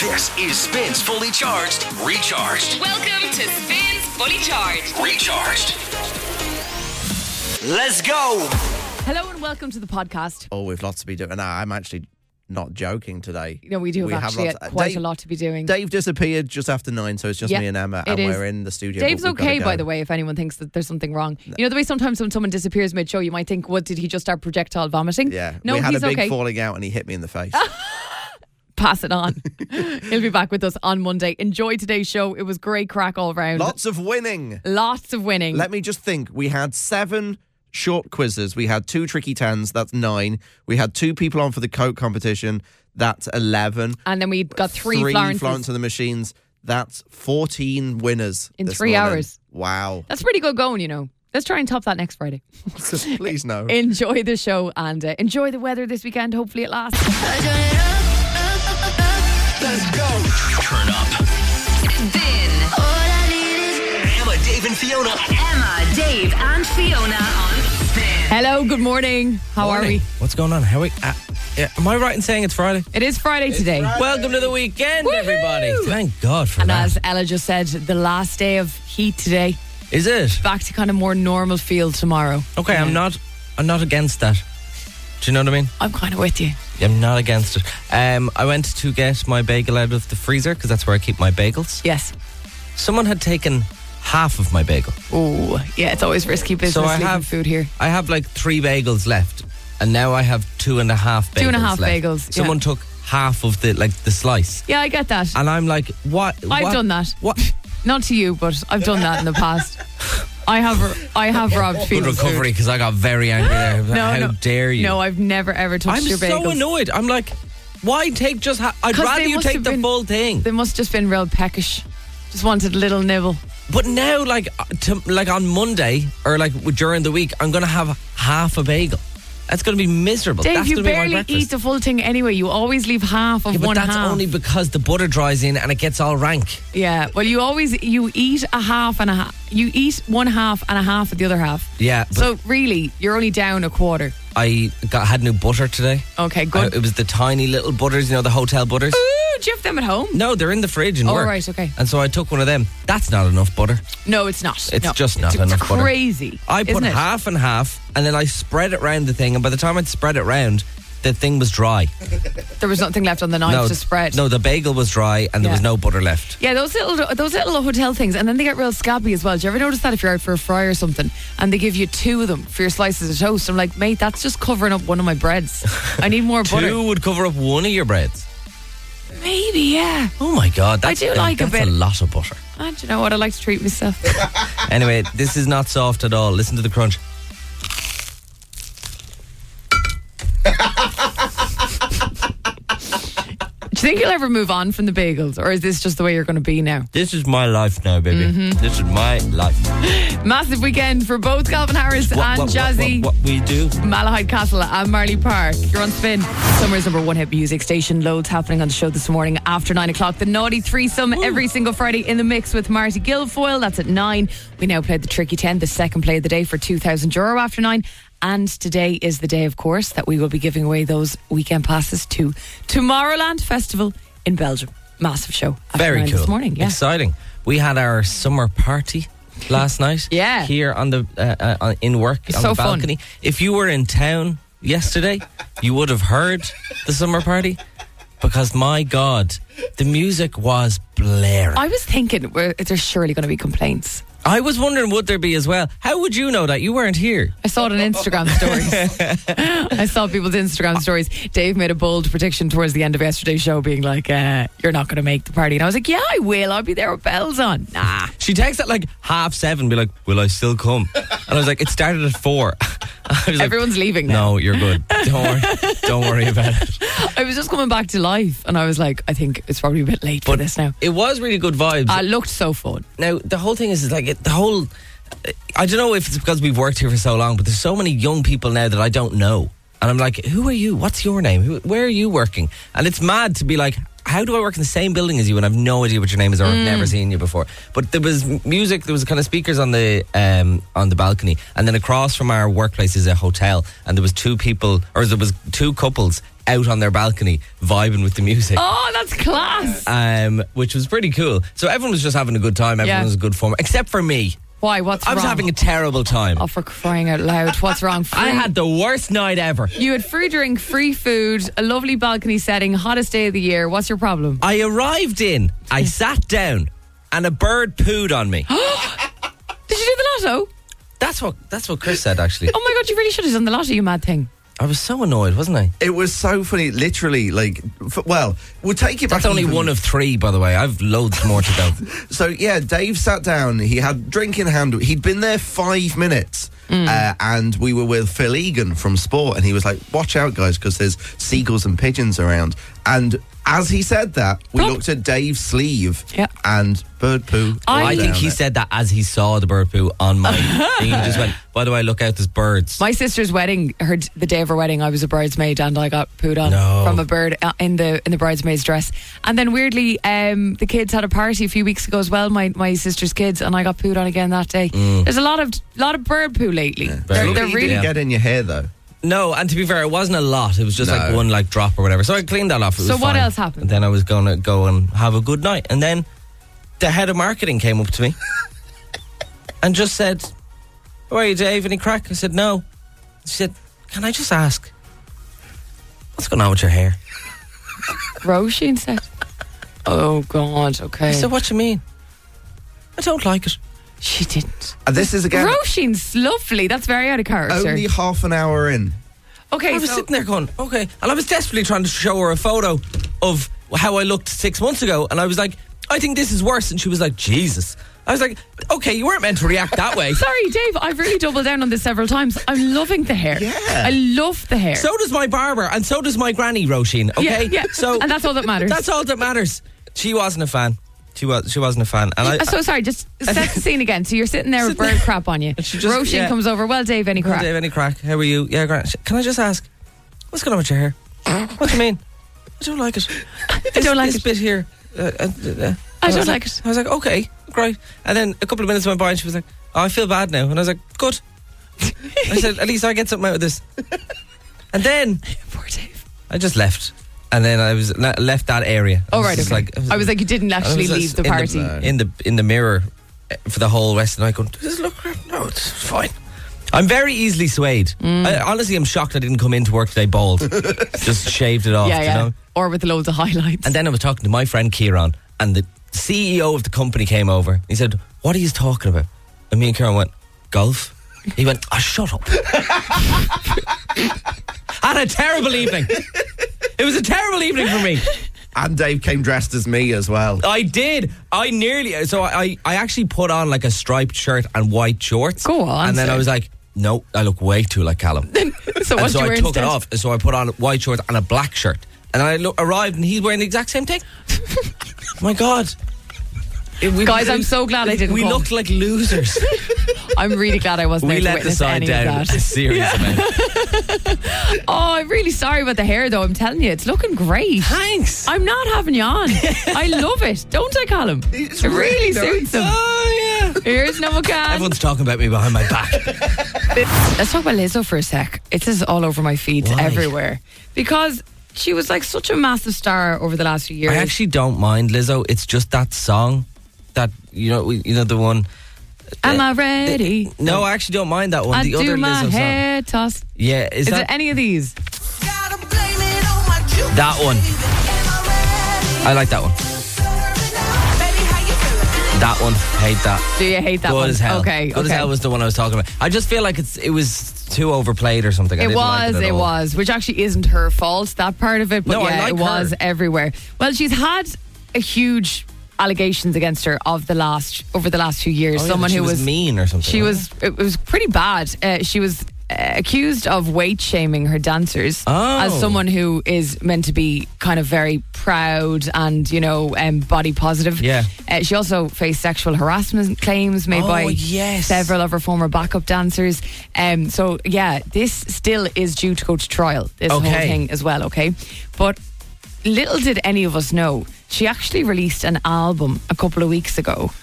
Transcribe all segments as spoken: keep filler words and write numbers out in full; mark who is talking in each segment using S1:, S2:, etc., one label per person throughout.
S1: This is Spins Fully Charged, Recharged.
S2: Welcome to Spins Fully Charged,
S1: Recharged. Let's go.
S3: Hello and welcome to the podcast.
S4: Oh, we've lots to be doing. No, I'm actually not joking today.
S3: No, we do
S4: We
S3: have
S4: have
S3: actually
S4: lots-
S3: quite
S4: Dave-
S3: a lot to be doing.
S4: Dave disappeared just after nine, so it's just
S3: Yeah,
S4: me and Emma,
S3: it
S4: and
S3: is.
S4: we're in the studio.
S3: Dave's
S4: but we've gotta
S3: okay,
S4: go.
S3: by the way, if anyone thinks that there's something wrong. You know the way sometimes when someone disappears mid-show, you might think, what, did he just start projectile vomiting?
S4: Yeah,
S3: No,
S4: we had
S3: he's
S4: a big
S3: okay.
S4: falling out, and he hit me in the face.
S3: Pass it on. He'll be back with us on Monday. Enjoy today's show. It was great crack all round.
S4: Lots of winning.
S3: Lots of winning.
S4: Let me just think. We had seven short quizzes. We had two tricky tens. That's nine. We had two people on for the Coke competition. That's eleven.
S3: and then we got three,
S4: Three
S3: Florences.
S4: Florence and the Machines. That's fourteen winners
S3: In
S4: this
S3: three
S4: morning.
S3: hours.
S4: Wow.
S3: That's pretty good going, you know. Let's try and top that next Friday.
S4: Please no.
S3: Enjoy the show and uh, enjoy the weather this weekend. Hopefully it lasts.
S1: Let's go. Turn up.
S2: Spin.
S1: Emma, Dave, and Fiona.
S2: Emma, Dave, and Fiona on Spin.
S3: Hello, good morning. How are we?
S5: What's going on? How are we? Uh, yeah, am I right in saying it's Friday?
S3: It is Friday today.
S5: Welcome to the weekend,
S3: Woohoo!
S5: everybody. Thank God for
S3: And
S5: that.
S3: as Ella just said, the last day of heat today.
S5: Is it?
S3: Back to kind of more normal feel tomorrow.
S5: Okay,
S3: Yeah.
S5: I'm not. I'm not against that. Do you know what I mean?
S3: I'm kind of with you.
S5: I'm not against it. Um, I went to get my bagel out of the freezer because that's where I keep my bagels.
S3: Yes.
S5: Someone had taken half of my bagel.
S3: Oh, yeah, it's always risky business
S5: So I
S3: leaving
S5: have
S3: food here.
S5: I have like three bagels left, and now I have two and a half bagels.
S3: Two and a half
S5: left.
S3: bagels, yeah.
S5: Someone took half of the like the slice,
S3: Yeah, I get that.
S5: and I'm like, what?
S3: I've
S5: what-
S3: done that.
S5: What?
S3: Not to you, but I've done that in the past. I have I have robbed
S5: Good
S3: people's
S5: recovery
S3: food.
S5: because I got very angry there.
S3: No,
S5: How
S3: no.
S5: dare you?
S3: No, I've never ever touched
S5: I'm
S3: your bagels.
S5: so annoyed. I'm like, why take just? Ha- I'd
S3: 'Cause
S5: rather
S3: they
S5: you
S3: must
S5: take
S3: have
S5: the
S3: been-
S5: full thing.
S3: They must just been real peckish. Just wanted a little nibble.
S5: But now, like, uh, to, like on Monday or like during the week, I'm gonna have half a bagel. That's gonna be miserable.
S3: Dave,
S5: that's
S3: you
S5: gonna be my
S3: barely
S5: breakfast.
S3: eat the full thing anyway. You always leave half of
S5: Yeah, but
S3: one
S5: that's
S3: half.
S5: only because the butter dries in and it gets all rank.
S3: Yeah, well, you always you eat a half and a half. You eat one half and a half of the other half.
S5: Yeah, but
S3: So really, you're only down a quarter.
S5: I got had new butter today.
S3: Okay,
S5: I,
S3: good.
S5: it was the tiny little butters, you know, the hotel butters.
S3: Ooh, do you have them at home?
S5: No, they're in the fridge in
S3: Oh,
S5: work.
S3: right, okay.
S5: And so I took one of them. That's not enough butter.
S3: No, it's not.
S5: It's
S3: No.
S5: just not
S3: it's,
S5: enough
S3: It's
S5: butter.
S3: crazy.
S5: I put
S3: isn't it?
S5: half and half, and then I spread it round the thing. And by the time I'd spread it round, the thing was dry.
S3: There was nothing left on the knife
S5: no,
S3: to spread.
S5: no, the bagel was dry, and there
S3: Yeah.
S5: was no butter left.
S3: Yeah, those little those little hotel things, and then they get real scabby as well. Do you ever notice that if you're out for a fry or something, and they give you two of them for your slices of toast? I'm like, mate, that's just covering up one of my breads. I need more butter.
S5: Two would cover up one of your breads.
S3: Maybe, yeah.
S5: Oh my God, that's,
S3: do like a
S5: that's
S3: bit.
S5: a lot of butter.
S3: And you know what? I like to treat myself.
S5: Anyway, this is not soft at all. Listen to the crunch.
S3: Do you think you'll ever move on from the bagels, or is this just the way you're going to be now?
S5: This is my life now, baby.
S3: Mm-hmm.
S5: This is my life.
S3: Massive weekend for both Calvin Harris
S5: What,
S3: and
S5: what,
S3: Jazzy.
S5: What, what, what we do.
S3: Malahide Castle and Marley Park. You're on Spin. Summer's number one hit music station. Loads happening on the show this morning after nine o'clock. The Naughty Threesome every single Friday in the mix with Marty Guilfoyle. That's at nine. We now played the Tricky ten, the second play of the day for two thousand euro after nine. And today is the day, of course, that we will be giving away those weekend passes to Tomorrowland Festival in Belgium. Massive show. After
S5: Very
S3: nine
S5: cool.
S3: This morning, yeah.
S5: Exciting. We had our summer party last night.
S3: Yeah.
S5: Here on the uh, uh, in work on
S3: So
S5: the
S3: fun.
S5: balcony. If you were in town yesterday, you would have heard the summer party because my God, the music was blaring.
S3: I was thinking, well, there's surely going to be complaints.
S5: I was wondering, would there be as well? How would you know that? You weren't here.
S3: I saw it on Instagram stories. I saw people's Instagram stories. Dave made a bold prediction towards the end of yesterday's show, being like, uh, you're not going to make the party. And I was like, yeah, I will. I'll be there with bells on. Nah.
S5: She texted at like half seven, be like, will I still come? And I was like, it started at four. I was like,
S3: Everyone's leaving now.
S5: no, you're good. Don't worry. Don't worry about it.
S3: I was just coming back to life, and I was like, I think it's probably a bit late for
S5: But
S3: this now.
S5: It was really good vibes.
S3: Uh, it looked so fun.
S5: Now, the whole thing is, is like, it, the whole, I don't know if it's because we've worked here for so long, but there's so many young people now that I don't know. And I'm like, who are you? What's your name? Who, where are you working? And it's mad to be like, how do I work in the same building as you and I've no idea what your name is or I've never seen you before? But there was m- music, there was kind of speakers on the um, on the balcony, and then across from our workplace is a hotel, and there was two people, or there was two couples out on their balcony vibing with the music.
S3: Oh, that's class.
S5: Um, which was pretty cool. So everyone was just having a good time, everyone
S3: Yeah.
S5: was in good form, except for me.
S3: Why? What's
S5: I was
S3: wrong?
S5: having a terrible time.
S3: Oh, for crying out loud. What's wrong? Free-
S5: I had the worst night ever.
S3: You had free drink, free food, a lovely balcony setting, hottest day of the year. What's your problem?
S5: I arrived in, I sat down, and a bird pooed on me.
S3: Did you do the lotto?
S5: That's what that's what Chris said, actually.
S3: Oh my God, you really should have done the lotto, you mad thing.
S5: I was so annoyed, wasn't I?
S4: It was so funny. Literally, like, f- well, we'll take it back.
S5: That's only
S4: even-
S5: one of three, by the way. I've loads more to go.
S4: So yeah, Dave sat down. He had drink in hand. He'd been there five minutes, uh, and we were with Phil Egan from Sport, and he was like, "Watch out, guys, because there's seagulls and pigeons around." And as he said that, we
S3: Plop.
S4: looked at Dave's sleeve,
S3: Yeah.
S4: and bird poo.
S3: I
S4: all
S5: I think
S4: down
S5: he
S4: it.
S5: said that as he saw the bird poo on my thing. He just went, by the way, look out, there's birds.
S3: My sister's wedding, her the day of her wedding, I was a bridesmaid and I got pooed on
S5: No.
S3: from a bird uh, in the in the bridesmaid's dress. And then weirdly, um, the kids had a party a few weeks ago as well. My my sister's kids, and I got pooed on again that day. There's a lot of lot of bird poo lately. They're,
S5: Very
S3: they're
S4: He
S3: really.
S4: didn't get in your hair though.
S5: No, and to be fair, it wasn't a lot. It was just like
S4: No.
S5: one like drop or whatever. So I cleaned that off. It
S3: So
S5: was
S3: what
S5: fine.
S3: else happened?
S5: And then I was going to go and have a good night. And then the head of marketing came up to me and just said, "How are you, Dave? Any crack?" I said, "No." She said, "Can I just ask, what's going on with your hair?"
S3: Roisin said. Oh God, okay.
S5: I said, "What you mean?" "I don't like it."
S3: She didn't.
S4: And this is again
S3: Roisin's lovely. That's very out of character.
S4: only half an hour in.
S3: Okay,
S5: I was
S3: so
S5: sitting there going, okay. And I was desperately trying to show her a photo of how I looked six months ago. And I was like, I think this is worse. And she was like, Jesus. I was like, okay, you weren't meant to react that way.
S3: sorry, Dave. I've really doubled down on this several times. I'm loving the hair.
S4: Yeah.
S3: I love the hair.
S5: So does my barber, and so does my granny, Roisin. Okay,
S3: Yeah, yeah.
S5: So
S3: And that's all that matters.
S5: That's all that matters. She wasn't a fan. She was. She wasn't a fan. And I.
S3: Uh, so sorry, just set the scene again. So you're sitting there with
S5: Sitting
S3: bird
S5: there.
S3: crap on you.
S5: And she just-
S3: Roisin
S5: yeah.
S3: comes over. Well, Dave, any
S5: Well,
S3: crap?
S5: Dave, any crack? How are you? Yeah, Grant. Can I just ask, what's going on with your hair? What do you mean? I don't like it.
S3: I don't like
S5: this
S3: it.
S5: bit here. Uh, uh, uh,
S3: I
S5: was
S3: don't like it.
S5: I was like, okay, great. And then a couple of minutes went by, and she was like, "Oh, I feel bad now." And I was like, "Good." I said, "At least I get something out of this." And then
S3: Poor Dave.
S5: I just left, and then I was le- left that area. I
S3: Oh
S5: was
S3: right,
S5: just
S3: okay.
S5: Like,
S3: I was like, you didn't
S5: I
S3: actually
S5: was
S3: leave
S5: just
S3: the
S5: in
S3: party.
S5: in the in the mirror uh, for the whole rest of the night, going, "Does this look crap? No, it's fine." I'm very easily swayed.
S3: Mm.
S5: I, honestly, I'm shocked I didn't come into work today bald. Just shaved it off,
S3: yeah,
S5: you
S3: yeah.
S5: know.
S3: Or with loads of highlights.
S5: And then I was talking to my friend Kieran, and the C E O of the company came over. He said, "What are you talking about?" And me and Kieran went, "Golf." He went, "Oh, shut up." I had a terrible evening. It was a terrible evening for me.
S4: And Dave came dressed as me as well.
S5: I did. I nearly. So I, I actually put on like a striped shirt and white shorts.
S3: Go on,
S5: And then
S3: sir.
S5: I was like, no, I look way too like Callum.
S3: so
S5: and
S3: what
S5: so
S3: you
S5: I
S3: wear
S5: took
S3: instead?
S5: it off. So I put on white shorts and a black shirt. And I lo- arrived and he's wearing the exact same thing. My God. It- we-
S3: Guys, I'm so glad I didn't
S5: We
S3: come.
S5: looked like losers.
S3: I'm really glad I wasn't
S5: we
S3: there to
S5: let the
S3: witness
S5: side
S3: any
S5: down
S3: of that.
S5: seriously.
S3: Oh, I'm really sorry about the hair, though. I'm telling you, it's looking great.
S5: Thanks.
S3: I'm not having you on. I love it. Don't I, Callum?
S4: It's
S3: it really
S4: really
S3: suits him.
S5: Oh, yeah.
S3: Here's no can.
S5: Everyone's talking about me behind my back.
S3: Let's talk about Lizzo for a sec. It's just all over my feeds
S5: Why?
S3: everywhere. Because she was like such a massive star over the last few years.
S5: I actually don't mind Lizzo. It's just that song that, you know, we- you know the one.
S3: Am
S5: uh,
S3: I ready?
S5: the- no, I actually don't mind that one.
S3: I
S5: the
S3: do
S5: other
S3: my
S5: Lizzo song.
S3: hair toss.
S5: Yeah, is,
S3: Is
S5: that
S3: it any of these?
S5: that one? I like that one. That one, hate that.
S3: Do you hate that
S5: Good
S3: one?
S5: as hell.
S3: Okay,
S5: Good
S3: okay.
S5: as hell was the one I was talking about. I just feel like it's it was too overplayed or something. I
S3: It
S5: didn't like
S3: was,
S5: it, at
S3: it
S5: all.
S3: was, which actually isn't her fault, that part of it, but
S5: No, I
S3: yeah,
S5: like
S3: it was
S5: her.
S3: everywhere. Well, she's had a huge allegations against her of the last over the last few years.
S5: Oh, yeah,
S3: Someone
S5: that she
S3: who
S5: was
S3: was
S5: mean or something.
S3: She
S5: wasn't
S3: was. It was pretty bad. Uh, she was uh, accused of weight shaming her dancers
S5: Oh.
S3: as someone who is meant to be kind of very proud and, you know, um, body positive.
S5: Yeah.
S3: Uh, she also faced sexual harassment claims made
S5: Oh,
S3: by
S5: yes.
S3: several of her former backup dancers. Um, so, yeah, this still is due to go to trial, this whole
S5: Okay.
S3: thing as well, okay? But little did any of us know, she actually released an album a couple of weeks ago,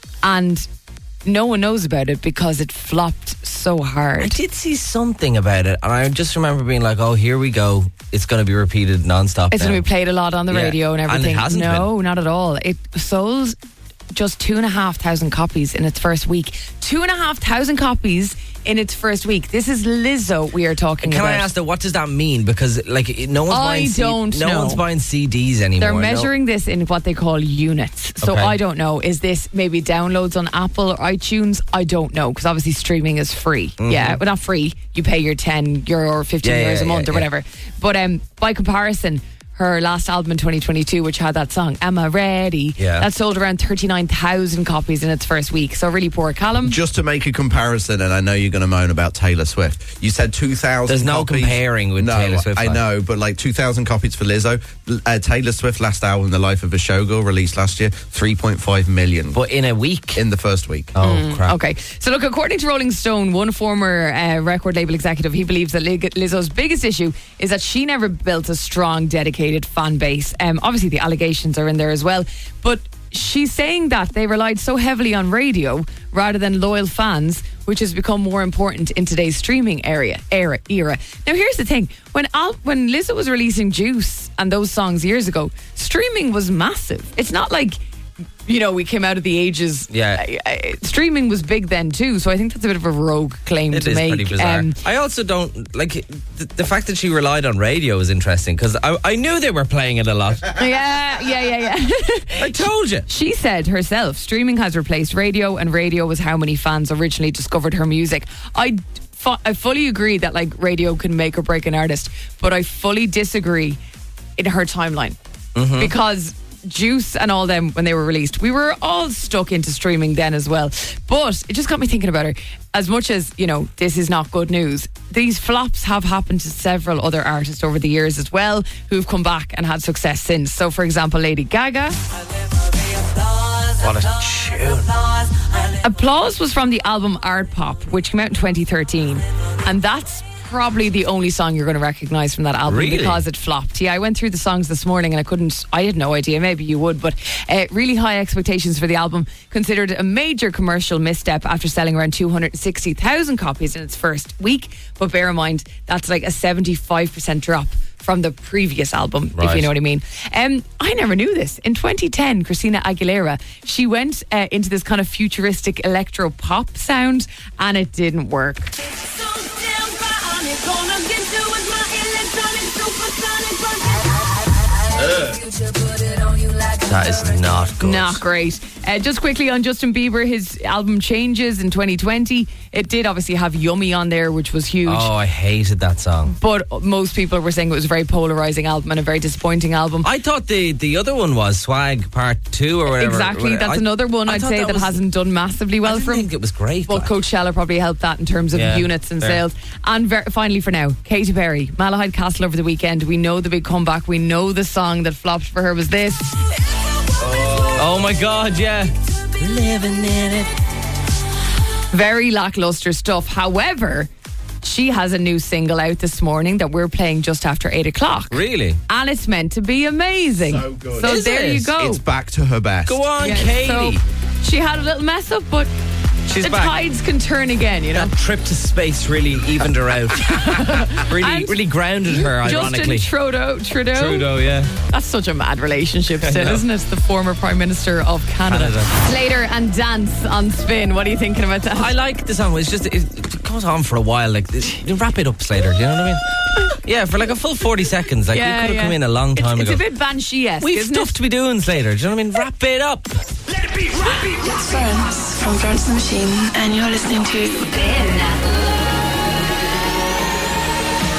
S3: and no one knows about it because it flopped so
S5: I
S3: hard.
S5: did see something about it, and I just remember being like, "Oh, here we go! It's going to be repeated nonstop."
S3: It's
S5: now.
S3: going to be played a lot on the
S5: Yeah.
S3: radio and
S5: And it
S3: everything.
S5: hasn't
S3: no, not at all. It sold just two and a half thousand copies in its first week. Two and a half thousand copies in its first week. This is Lizzo we are talking
S5: Can
S3: about.
S5: I ask though, what does that mean? Because like it- no one's
S3: I
S5: buying C-
S3: don't
S5: no
S3: know.
S5: one's buying C Ds anymore.
S3: They're
S5: no.
S3: measuring this in what they call units. So
S5: Okay.
S3: I don't know. Is this maybe downloads on Apple or iTunes? I don't know, because obviously streaming is free. Yeah, well, not free. You pay your ten euro or fifteen
S5: Mm-hmm. Yeah,
S3: euros
S5: yeah,
S3: a month
S5: yeah,
S3: or
S5: yeah.
S3: whatever. But um, by comparison, her last album in twenty twenty-two, which had that song, Am I Ready?
S5: Yeah.
S3: That sold around thirty-nine thousand copies in its first week. So really poor. Callum?
S4: Just to make a comparison, and I know you're going to moan about Taylor Swift. You said two thousand.
S5: There's no
S4: copies.
S5: comparing with
S4: no,
S5: Taylor Swift,
S4: I
S5: like.
S4: know, but like two thousand copies for Lizzo. Uh, Taylor Swift last album, The Life of a Showgirl, released last year, three point five million
S5: But in a week.
S4: in the first week.
S5: oh crap!
S3: Okay, so look, according to Rolling Stone, one former uh, record label executive, he believes that Lig- Lizzo's biggest issue is that she never built a strong, dedicated fan base. Um, obviously, the allegations are in there as well, but she's saying that they relied so heavily on radio rather than loyal fans, which has become more important in today's streaming area era. era. Now, here's the thing: when Al- when Lizzo was releasing Juice and those songs years ago, streaming was massive. It's not like, you know, we came out of the ages.
S5: Yeah.
S3: Uh, uh, streaming was big then too, so I think that's a bit of a rogue claim
S5: It
S3: to
S5: is
S3: make.
S5: pretty bizarre.
S3: Um,
S5: I also don't like the, the fact that she relied on radio is interesting because I, I knew they were playing it a lot.
S3: yeah, yeah, yeah, yeah.
S5: I told you.
S3: She said herself, streaming has replaced radio, and radio was how many fans originally discovered her music. I, fu- I fully agree that like radio can make or break an artist, but I fully disagree in her timeline
S5: Mm-hmm.
S3: because Juice and all them, when they were released, we were all stuck into streaming then as well. But it just got me thinking about her. As much as, you know, this is not good news, these flops have happened to several other artists over the years as well, who've come back and had success since. So, for example, Lady Gaga.
S5: What a tune!
S3: Applause was from the album Art Pop, which came out in twenty thirteen. And that's probably the only song you're going to recognise from that album
S5: Really?
S3: because it flopped. Yeah, I went through the songs this morning and I couldn't, I had no idea, maybe you would, but uh, really high expectations for the album, considered a major commercial misstep after selling around two hundred sixty thousand copies in its first week. But bear in mind, that's like a seventy-five percent drop from the previous album, if
S5: Right.
S3: you know what I mean. Um, I never knew this. In twenty ten, Christina Aguilera, she went uh, into this kind of futuristic electro pop sound, and it didn't work.
S5: That is not good.
S3: Not great. Uh, just quickly on Justin Bieber, his album Changes in twenty twenty. It did obviously have Yummy on there, which was huge.
S5: Oh, I hated that song.
S3: But most people were saying it was a very polarising album and a very disappointing album.
S5: I thought the, the other one was Swag Part Two or whatever.
S3: Exactly, that's
S5: I-
S3: another one
S5: I
S3: I'd
S5: thought
S3: say that,
S5: was-
S3: hasn't done massively well
S5: I didn't
S3: for him.
S5: think it was great.
S3: But
S5: like.
S3: Coachella probably helped that in terms of
S5: Yeah,
S3: units and
S5: fair.
S3: sales. And ver- finally, for now, Katy Perry, Malahide Castle over the weekend. We know the big comeback. We know the song that flopped for her was this.
S5: Oh my God, yeah. Living in it.
S3: Very lackluster stuff. However, she has a new single out this morning that we're playing just after eight o'clock.
S5: Really?
S3: And it's meant to be amazing.
S4: So good.
S3: So
S5: Is
S3: there
S5: it?
S3: you go.
S4: It's back to her best.
S5: Go on,
S3: Yeah,
S5: Katie.
S3: so she had a little mess up, but
S5: She's
S3: the
S5: back.
S3: tides can turn again, you know.
S5: That trip to space really evened her out. really,
S3: And
S5: really grounded her. Ironically,
S3: Justin Trudeau, Trudeau.
S5: Trudeau, yeah.
S3: That's such a mad relationship
S5: I
S3: still,
S5: know.
S3: isn't it? The former Prime Minister of Canada.
S5: Canada.
S3: Slater and Dance on Spin. What are you thinking about that?
S5: I like the song. It's just it, it goes on for a while. Like you wrap it up, Slater. Do you know what I mean? Yeah, for like a full forty seconds. Like
S3: Yeah,
S5: we could have
S3: yeah.
S5: come in a long time
S3: it's,
S5: ago.
S3: It's a bit Banshee-esque,
S5: We've
S3: isn't
S5: stuff
S3: it?
S5: to be doing, Slater. Do you know what I mean? Wrap it up.
S6: It's Florence from Florence and the Machine, and you're listening to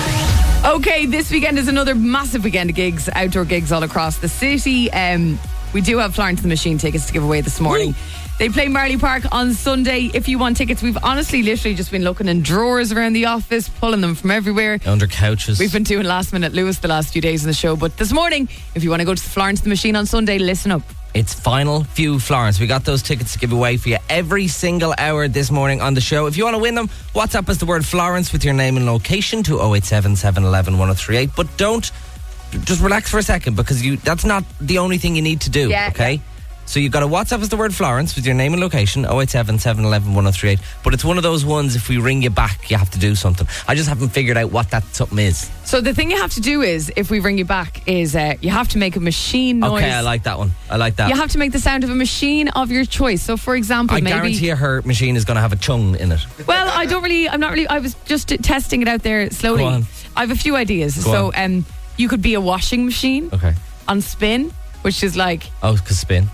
S3: Okay, this weekend is another massive weekend of gigs, outdoor gigs all across the city. Um, we do have Florence and the Machine tickets to give away this morning. They play Marley Park on Sunday. If you want tickets, we've honestly literally just been looking in drawers around the office, pulling them from everywhere.
S5: Under couches.
S3: We've been doing last minute Lewis the last few days in the show, but this morning, if you want to go to the Florence and the Machine on Sunday, listen up.
S5: It's final few Florence. We got those tickets to give away for you every single hour this morning on the show. If you want to win them, WhatsApp us the word Florence with your name and location to oh eight seven, seven one one, one oh three eight. But don't, just relax for a second, because you that's not the only thing you need to do,
S3: Yeah,
S5: okay?
S3: yeah.
S5: So you've got to WhatsApp us the word Florence with your name and location, oh eight seven, seven one one, one oh three eight. But it's one of those ones, if we ring you back, you have to do something. I just haven't figured out what that something is.
S3: So the thing you have to do is, if we ring you back, is uh, you have to make a machine noise.
S5: Okay, I like that one. I like that.
S3: You have to make the sound of a machine of your choice. So, for example,
S5: I
S3: maybe.
S5: guarantee her machine is going to have a chung in it.
S3: Well, I don't really. I'm not really. I was just testing it out there slowly.
S5: Go on.
S3: I have a few ideas.
S5: Go
S3: so,
S5: on.
S3: um, you could be a washing machine
S5: Okay.
S3: on spin, which is like.
S5: Oh, because spin.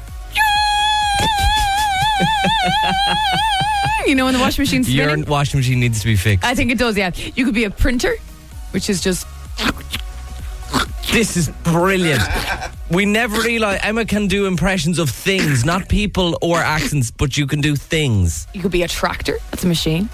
S3: You know, when the washing machine's
S5: Your
S3: spinning.
S5: washing machine needs to be fixed.
S3: I think it does. Yeah. You could be a printer, which is just.
S5: This is brilliant. We never realised Emma can do impressions of things, not people or accents, but you can do things.
S3: You could be a tractor. That's a machine.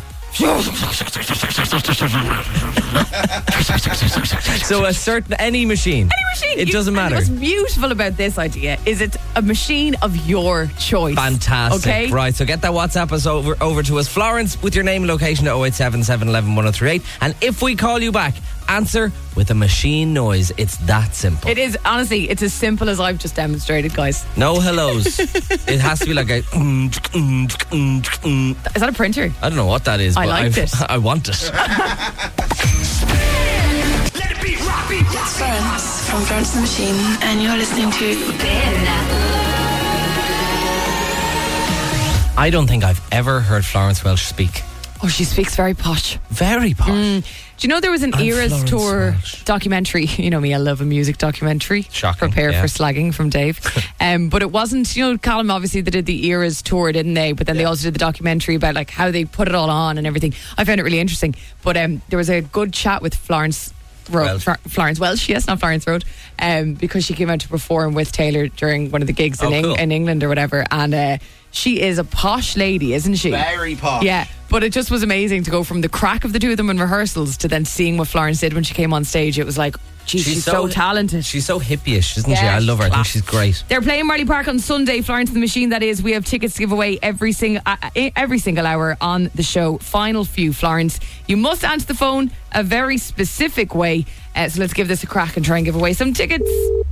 S5: So a certain any machine.
S3: Any machine.
S5: It
S3: You-
S5: doesn't
S3: and
S5: matter.
S3: What's beautiful about this idea is it's a machine of your choice.
S5: Fantastic.
S3: Okay.
S5: Right, so get that WhatsApp us over over to us. Florence with your name and location at oh eight seven, seven one one, one oh three eight. And if we call you back, answer with a machine noise. It's that simple.
S3: It is, honestly, it's as simple as I've just demonstrated, guys.
S5: No hellos. It has to be like a I
S3: Is that a printer?
S5: don't know what that is,
S3: I
S5: but
S3: liked
S5: I've-
S3: it.
S5: I want it.
S1: Let it beat, rock beat.
S6: It's Florence from Florence and the Machine, and you're listening to
S2: Spin.
S5: I don't think I've ever heard Florence Welsh speak.
S3: Oh, she speaks very posh.
S5: Very posh.
S3: Do you know there was an
S5: I'm
S3: Eras
S5: Florence
S3: Tour
S5: Welsh.
S3: documentary? You know me, I love a music documentary.
S5: Shocking,
S3: Prepare
S5: yeah.
S3: for slagging from Dave. um, but it wasn't, you know, Callum, obviously they did the Eras Tour, didn't they? But then they also did the documentary about like how they put it all on and everything. I found it really interesting. But um, there was a good chat with Florence Ro-
S5: Welsh.
S3: Fla- Florence Welsh, yes, not Florence Road, um, because she came out to perform with Taylor during one of the gigs
S5: Oh,
S3: in, Eng-
S5: cool.
S3: in England or whatever. And uh, she is a posh lady, isn't she?
S4: Very posh.
S3: Yeah, but it just was amazing to go from the crack of the two of them in rehearsals to then seeing what Florence did when she came on stage. It was like, geez, she's, so, talented.
S5: She's so hippie-ish, isn't she?
S3: Yeah,
S5: I love her. I think
S3: class.
S5: she's great.
S3: They're playing Marley Park on Sunday, Florence and the Machine, that is. We have tickets to give away every single uh, every single hour on the show. Final few, Florence. You must answer the phone a very specific way. Uh, so let's give this a crack and try and give away some tickets.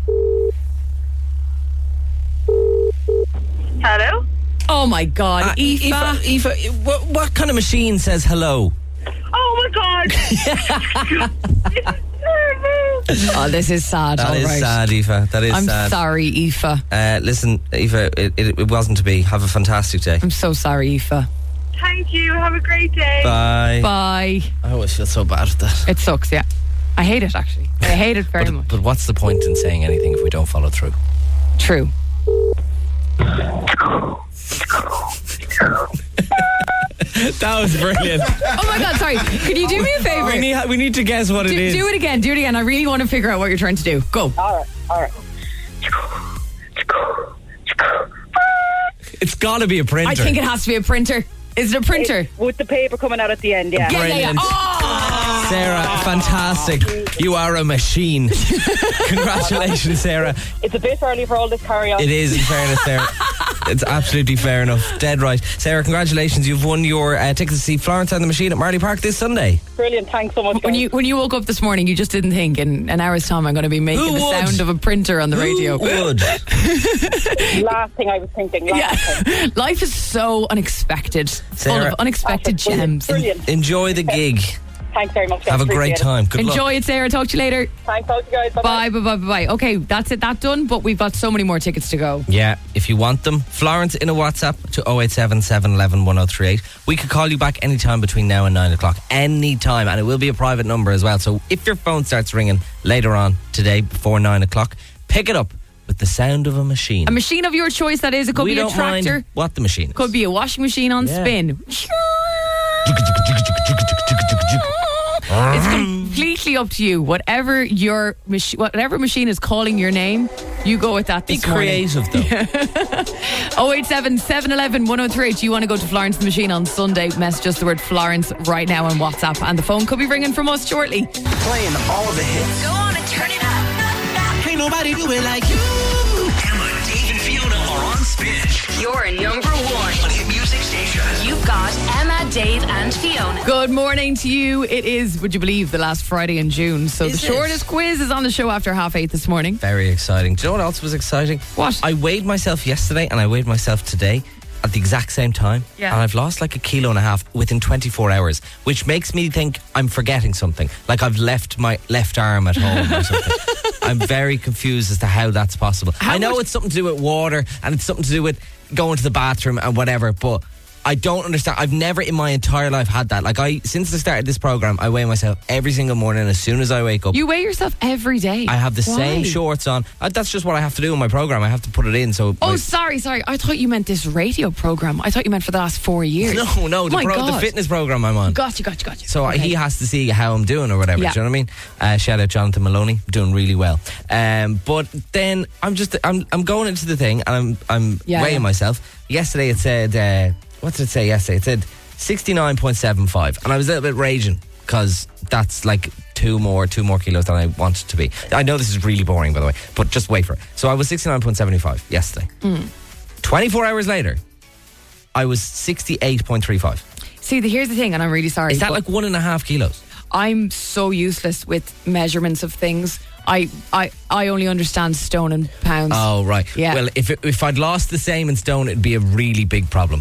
S7: Hello?
S3: Oh my God,
S5: Uh,
S3: Aoife.
S5: Aoife, Aoife, what, what kind of machine says hello?
S7: Oh my god!
S3: Oh, this is sad.
S5: That
S3: all
S5: is
S3: right.
S5: sad, Aoife. That is
S3: I'm
S5: sad.
S3: sorry, Aoife.
S5: Uh, listen, Aoife, it, it, it wasn't to be. Have a fantastic day.
S3: I'm so sorry, Aoife.
S7: Thank you. Have a great day.
S5: Bye.
S3: Bye.
S5: I always feel so bad with that.
S3: It sucks, yeah. I hate it, actually. I hate it very
S5: But,
S3: much.
S5: but what's the point in saying anything if we don't follow through?
S3: True.
S5: That was brilliant.
S3: Oh my God, sorry. Can you do me a favour?
S5: we, need, we need to guess what
S3: do,
S5: it is.
S3: do it again. Do it again. I really want to figure out what you're trying to do. Go.
S7: All right, all right.
S5: It's got to be a printer.
S3: I think it has to be a printer. Is it a printer?
S7: With the paper coming out at the end, yeah.
S3: yeah, yeah, yeah.
S5: brilliant.
S3: Oh!
S5: Sarah, fantastic. You are a machine. Congratulations, Sarah.
S7: It's a bit early for all this karaoke.
S5: It is, in fairness, Sarah. It's absolutely fair enough. Dead right. Sarah, congratulations. You've won your uh, tickets to see Florence and the Machine at Marley Park this Sunday.
S7: Brilliant. Thanks so much.
S3: When
S7: guys.
S3: you when you woke up this morning, you just didn't think in an hour's time I'm going to be making
S5: Who
S3: the
S5: would?
S3: sound of a printer on the radio.
S5: Who would?
S7: Last thing I was thinking. Last thing.
S3: Yeah. Life is so unexpected. Full
S5: Sarah.
S3: of unexpected
S7: Brilliant,
S3: gems.
S7: Brilliant.
S5: Enjoy the gig.
S7: Thanks very much. guys.
S5: Have a great
S7: Appreciate it.
S5: time. Good luck.
S3: Enjoy it, Sarah. Talk to you later.
S7: Thanks, all you guys. Bye-bye.
S3: Bye, bye, bye, bye, bye. Okay, that's it. That done. But we've got so many more tickets to go.
S5: Yeah, if you want them, Florence in a WhatsApp to oh eight seven, seven one one, one oh three eight. We could call you back anytime between now and nine o'clock. Anytime. And it will be a private number as well. So if your phone starts ringing later on today before nine o'clock, pick it up with the sound of a machine.
S3: A machine of your choice, that is. It could
S5: we
S3: be a
S5: don't
S3: tractor.
S5: mind what the machine is.
S3: Could be a washing machine on
S5: Yeah.
S3: spin. It's completely up to you. Whatever your machi- whatever machine is calling your name, You go with that
S5: Be
S3: this morning.
S5: creative, though.
S3: oh eight seven, seven one one, one oh three eight. Do you want to go to Florence the Machine on Sunday? Message us the word Florence right now on WhatsApp. And the phone could be ringing from us shortly.
S1: Playing all the hits.
S2: Go on and turn it up.
S1: Ain't nobody do it like you. Emma, Dave, and Fiona are on Spin.
S2: You're number one.
S1: On Hit Music Station.
S2: You've got Emma, Dave, and Fiona.
S3: Good morning to you. It is, would you believe, the last Friday in June. So
S5: Is
S3: the
S5: it?
S3: shortest quiz is on the show after half eight this morning.
S5: Very exciting. Do you know what else was exciting?
S3: What?
S5: I weighed myself yesterday and I weighed myself today at the exact same time.
S3: Yeah.
S5: And I've lost like a kilo and a half within twenty-four hours, which makes me think I'm forgetting something. Like I've left my left arm at home or something. I'm very confused as to how that's possible.
S3: How
S5: I know
S3: much-
S5: it's something to do with water and it's something to do with going to the bathroom and whatever, but I don't understand. I've never in my entire life had that. Like I, since I started this program, I weigh myself every single morning as soon as I wake up.
S3: You weigh yourself every day.
S5: I have the
S3: Why?
S5: same shorts on. Uh, that's just what I have to do in my program. I have to put it in. So
S3: Oh,
S5: my-
S3: sorry, sorry. I thought you meant this radio program. I thought you meant for the last four years.
S5: no, no, the,
S3: My
S5: pro, the
S3: God.
S5: fitness program I'm on.
S3: Gotcha, gotcha, gotcha.
S5: So uh,
S3: Okay.
S5: he has to see how I'm doing or whatever.
S3: Yeah.
S5: Do you know what I mean? Uh, shout out Jonathan Maloney, doing really well. Um, but then I'm just I'm I'm going into the thing and I'm I'm
S3: Yeah,
S5: weighing
S3: yeah.
S5: myself. Yesterday it said uh, what did it say yesterday? It said sixty-nine point seven five, and I was a little bit raging because that's like two more two more kilos than I want it to be. I know this is really boring, by the way, but just wait for it. So I was sixty-nine point seven five yesterday.
S3: Mm.
S5: twenty-four hours later, I was sixty-eight point three five.
S3: See, the, here's the thing, and I'm really sorry.
S5: Is that
S3: but
S5: like one and a half kilos?
S3: I'm so useless with measurements of things. I, I, I only understand stone and pounds.
S5: Oh, right.
S3: Yeah.
S5: Well, if it, if I'd lost the same in stone, it'd be a really big problem.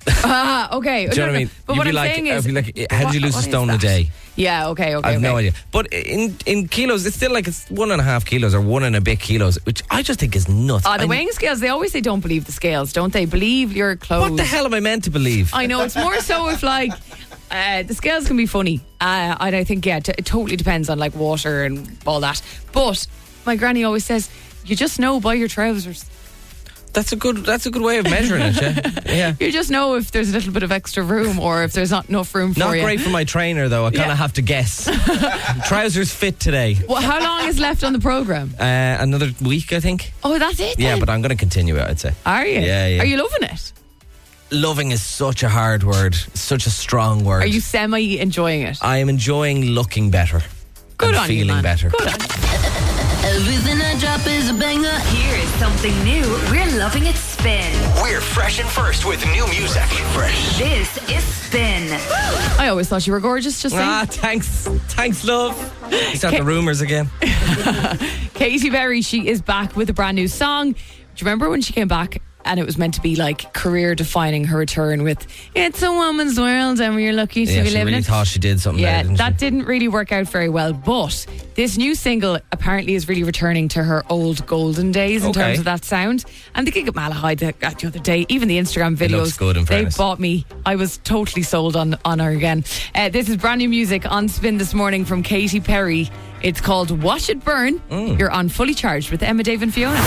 S3: Ah, okay.
S5: Do you
S3: No,
S5: know what I
S3: no,
S5: mean?
S3: But
S5: You'd
S3: what
S5: be
S3: I'm
S5: like,
S3: saying
S5: I'd
S3: is,
S5: be like, how did you
S3: what-
S5: lose
S3: what
S5: a
S3: is
S5: stone a
S3: that?
S5: day?
S3: Yeah. Okay. Okay.
S5: I have
S3: okay.
S5: no idea. But in in kilos, it's still like it's one and a half kilos or one and a bit kilos, which I just think is nuts.
S3: Ah, the
S5: I-
S3: weighing scales. They always say don't believe the scales, don't they? Believe your clothes.
S5: What the hell am I meant to believe?
S3: I know, it's more so if like uh, the scales can be funny, uh, and I think yeah, t- it totally depends on like water and all that. But my granny always says you just know by your trousers.
S5: That's a good. That's a good way of measuring it. Yeah. Yeah.
S3: You just know if there's a little bit of extra room or if there's not enough room for
S5: Not
S3: you.
S5: great for my trainer though. I kind of
S3: Yeah.
S5: have to guess. Trousers fit today.
S3: Well, how long is left on the program?
S5: Uh, another week, I think.
S3: Oh, that's it.
S5: Yeah,
S3: then?
S5: but I'm going to continue it. I'd say.
S3: Are you?
S5: Yeah, yeah.
S3: Are you loving it?
S5: Loving is such a hard word. Such a strong word.
S3: Are you semi enjoying it?
S5: I am enjoying looking better.
S3: Good
S5: and
S3: on
S5: feeling
S3: you, man.
S5: better.
S3: Good on you.
S2: Everything I drop is a banger. Here is something new. We're loving it. Spin.
S1: We're fresh and first with new music. Fresh.
S2: This is Spin.
S3: I always thought you were gorgeous. Just saying.
S5: Ah, thanks. Thanks, love. You start
S3: Okay.
S5: the rumours again.
S3: Katy Perry, she is back with a brand new song. Do you remember when she came back and it was meant to be like career defining, her return with "It's a Woman's World" and we're lucky to
S5: Yeah,
S3: be
S5: she
S3: living
S5: really
S3: it.
S5: thought she did something
S3: Yeah,
S5: there, didn't
S3: that
S5: she?
S3: didn't really work out very well. But this new single apparently is really returning to her old golden days in
S5: Okay.
S3: terms of that sound. And the gig at Malahide the, at the other day, even the Instagram videos,
S5: looks good, in
S3: they
S5: fairness.
S3: bought me. I was totally sold on, on her again. Uh, this is brand new music on Spin this morning from Katy Perry. It's called Watch It Burn.
S5: Mm.
S3: You're on Fully Charged with Emma, Dave and Fiona.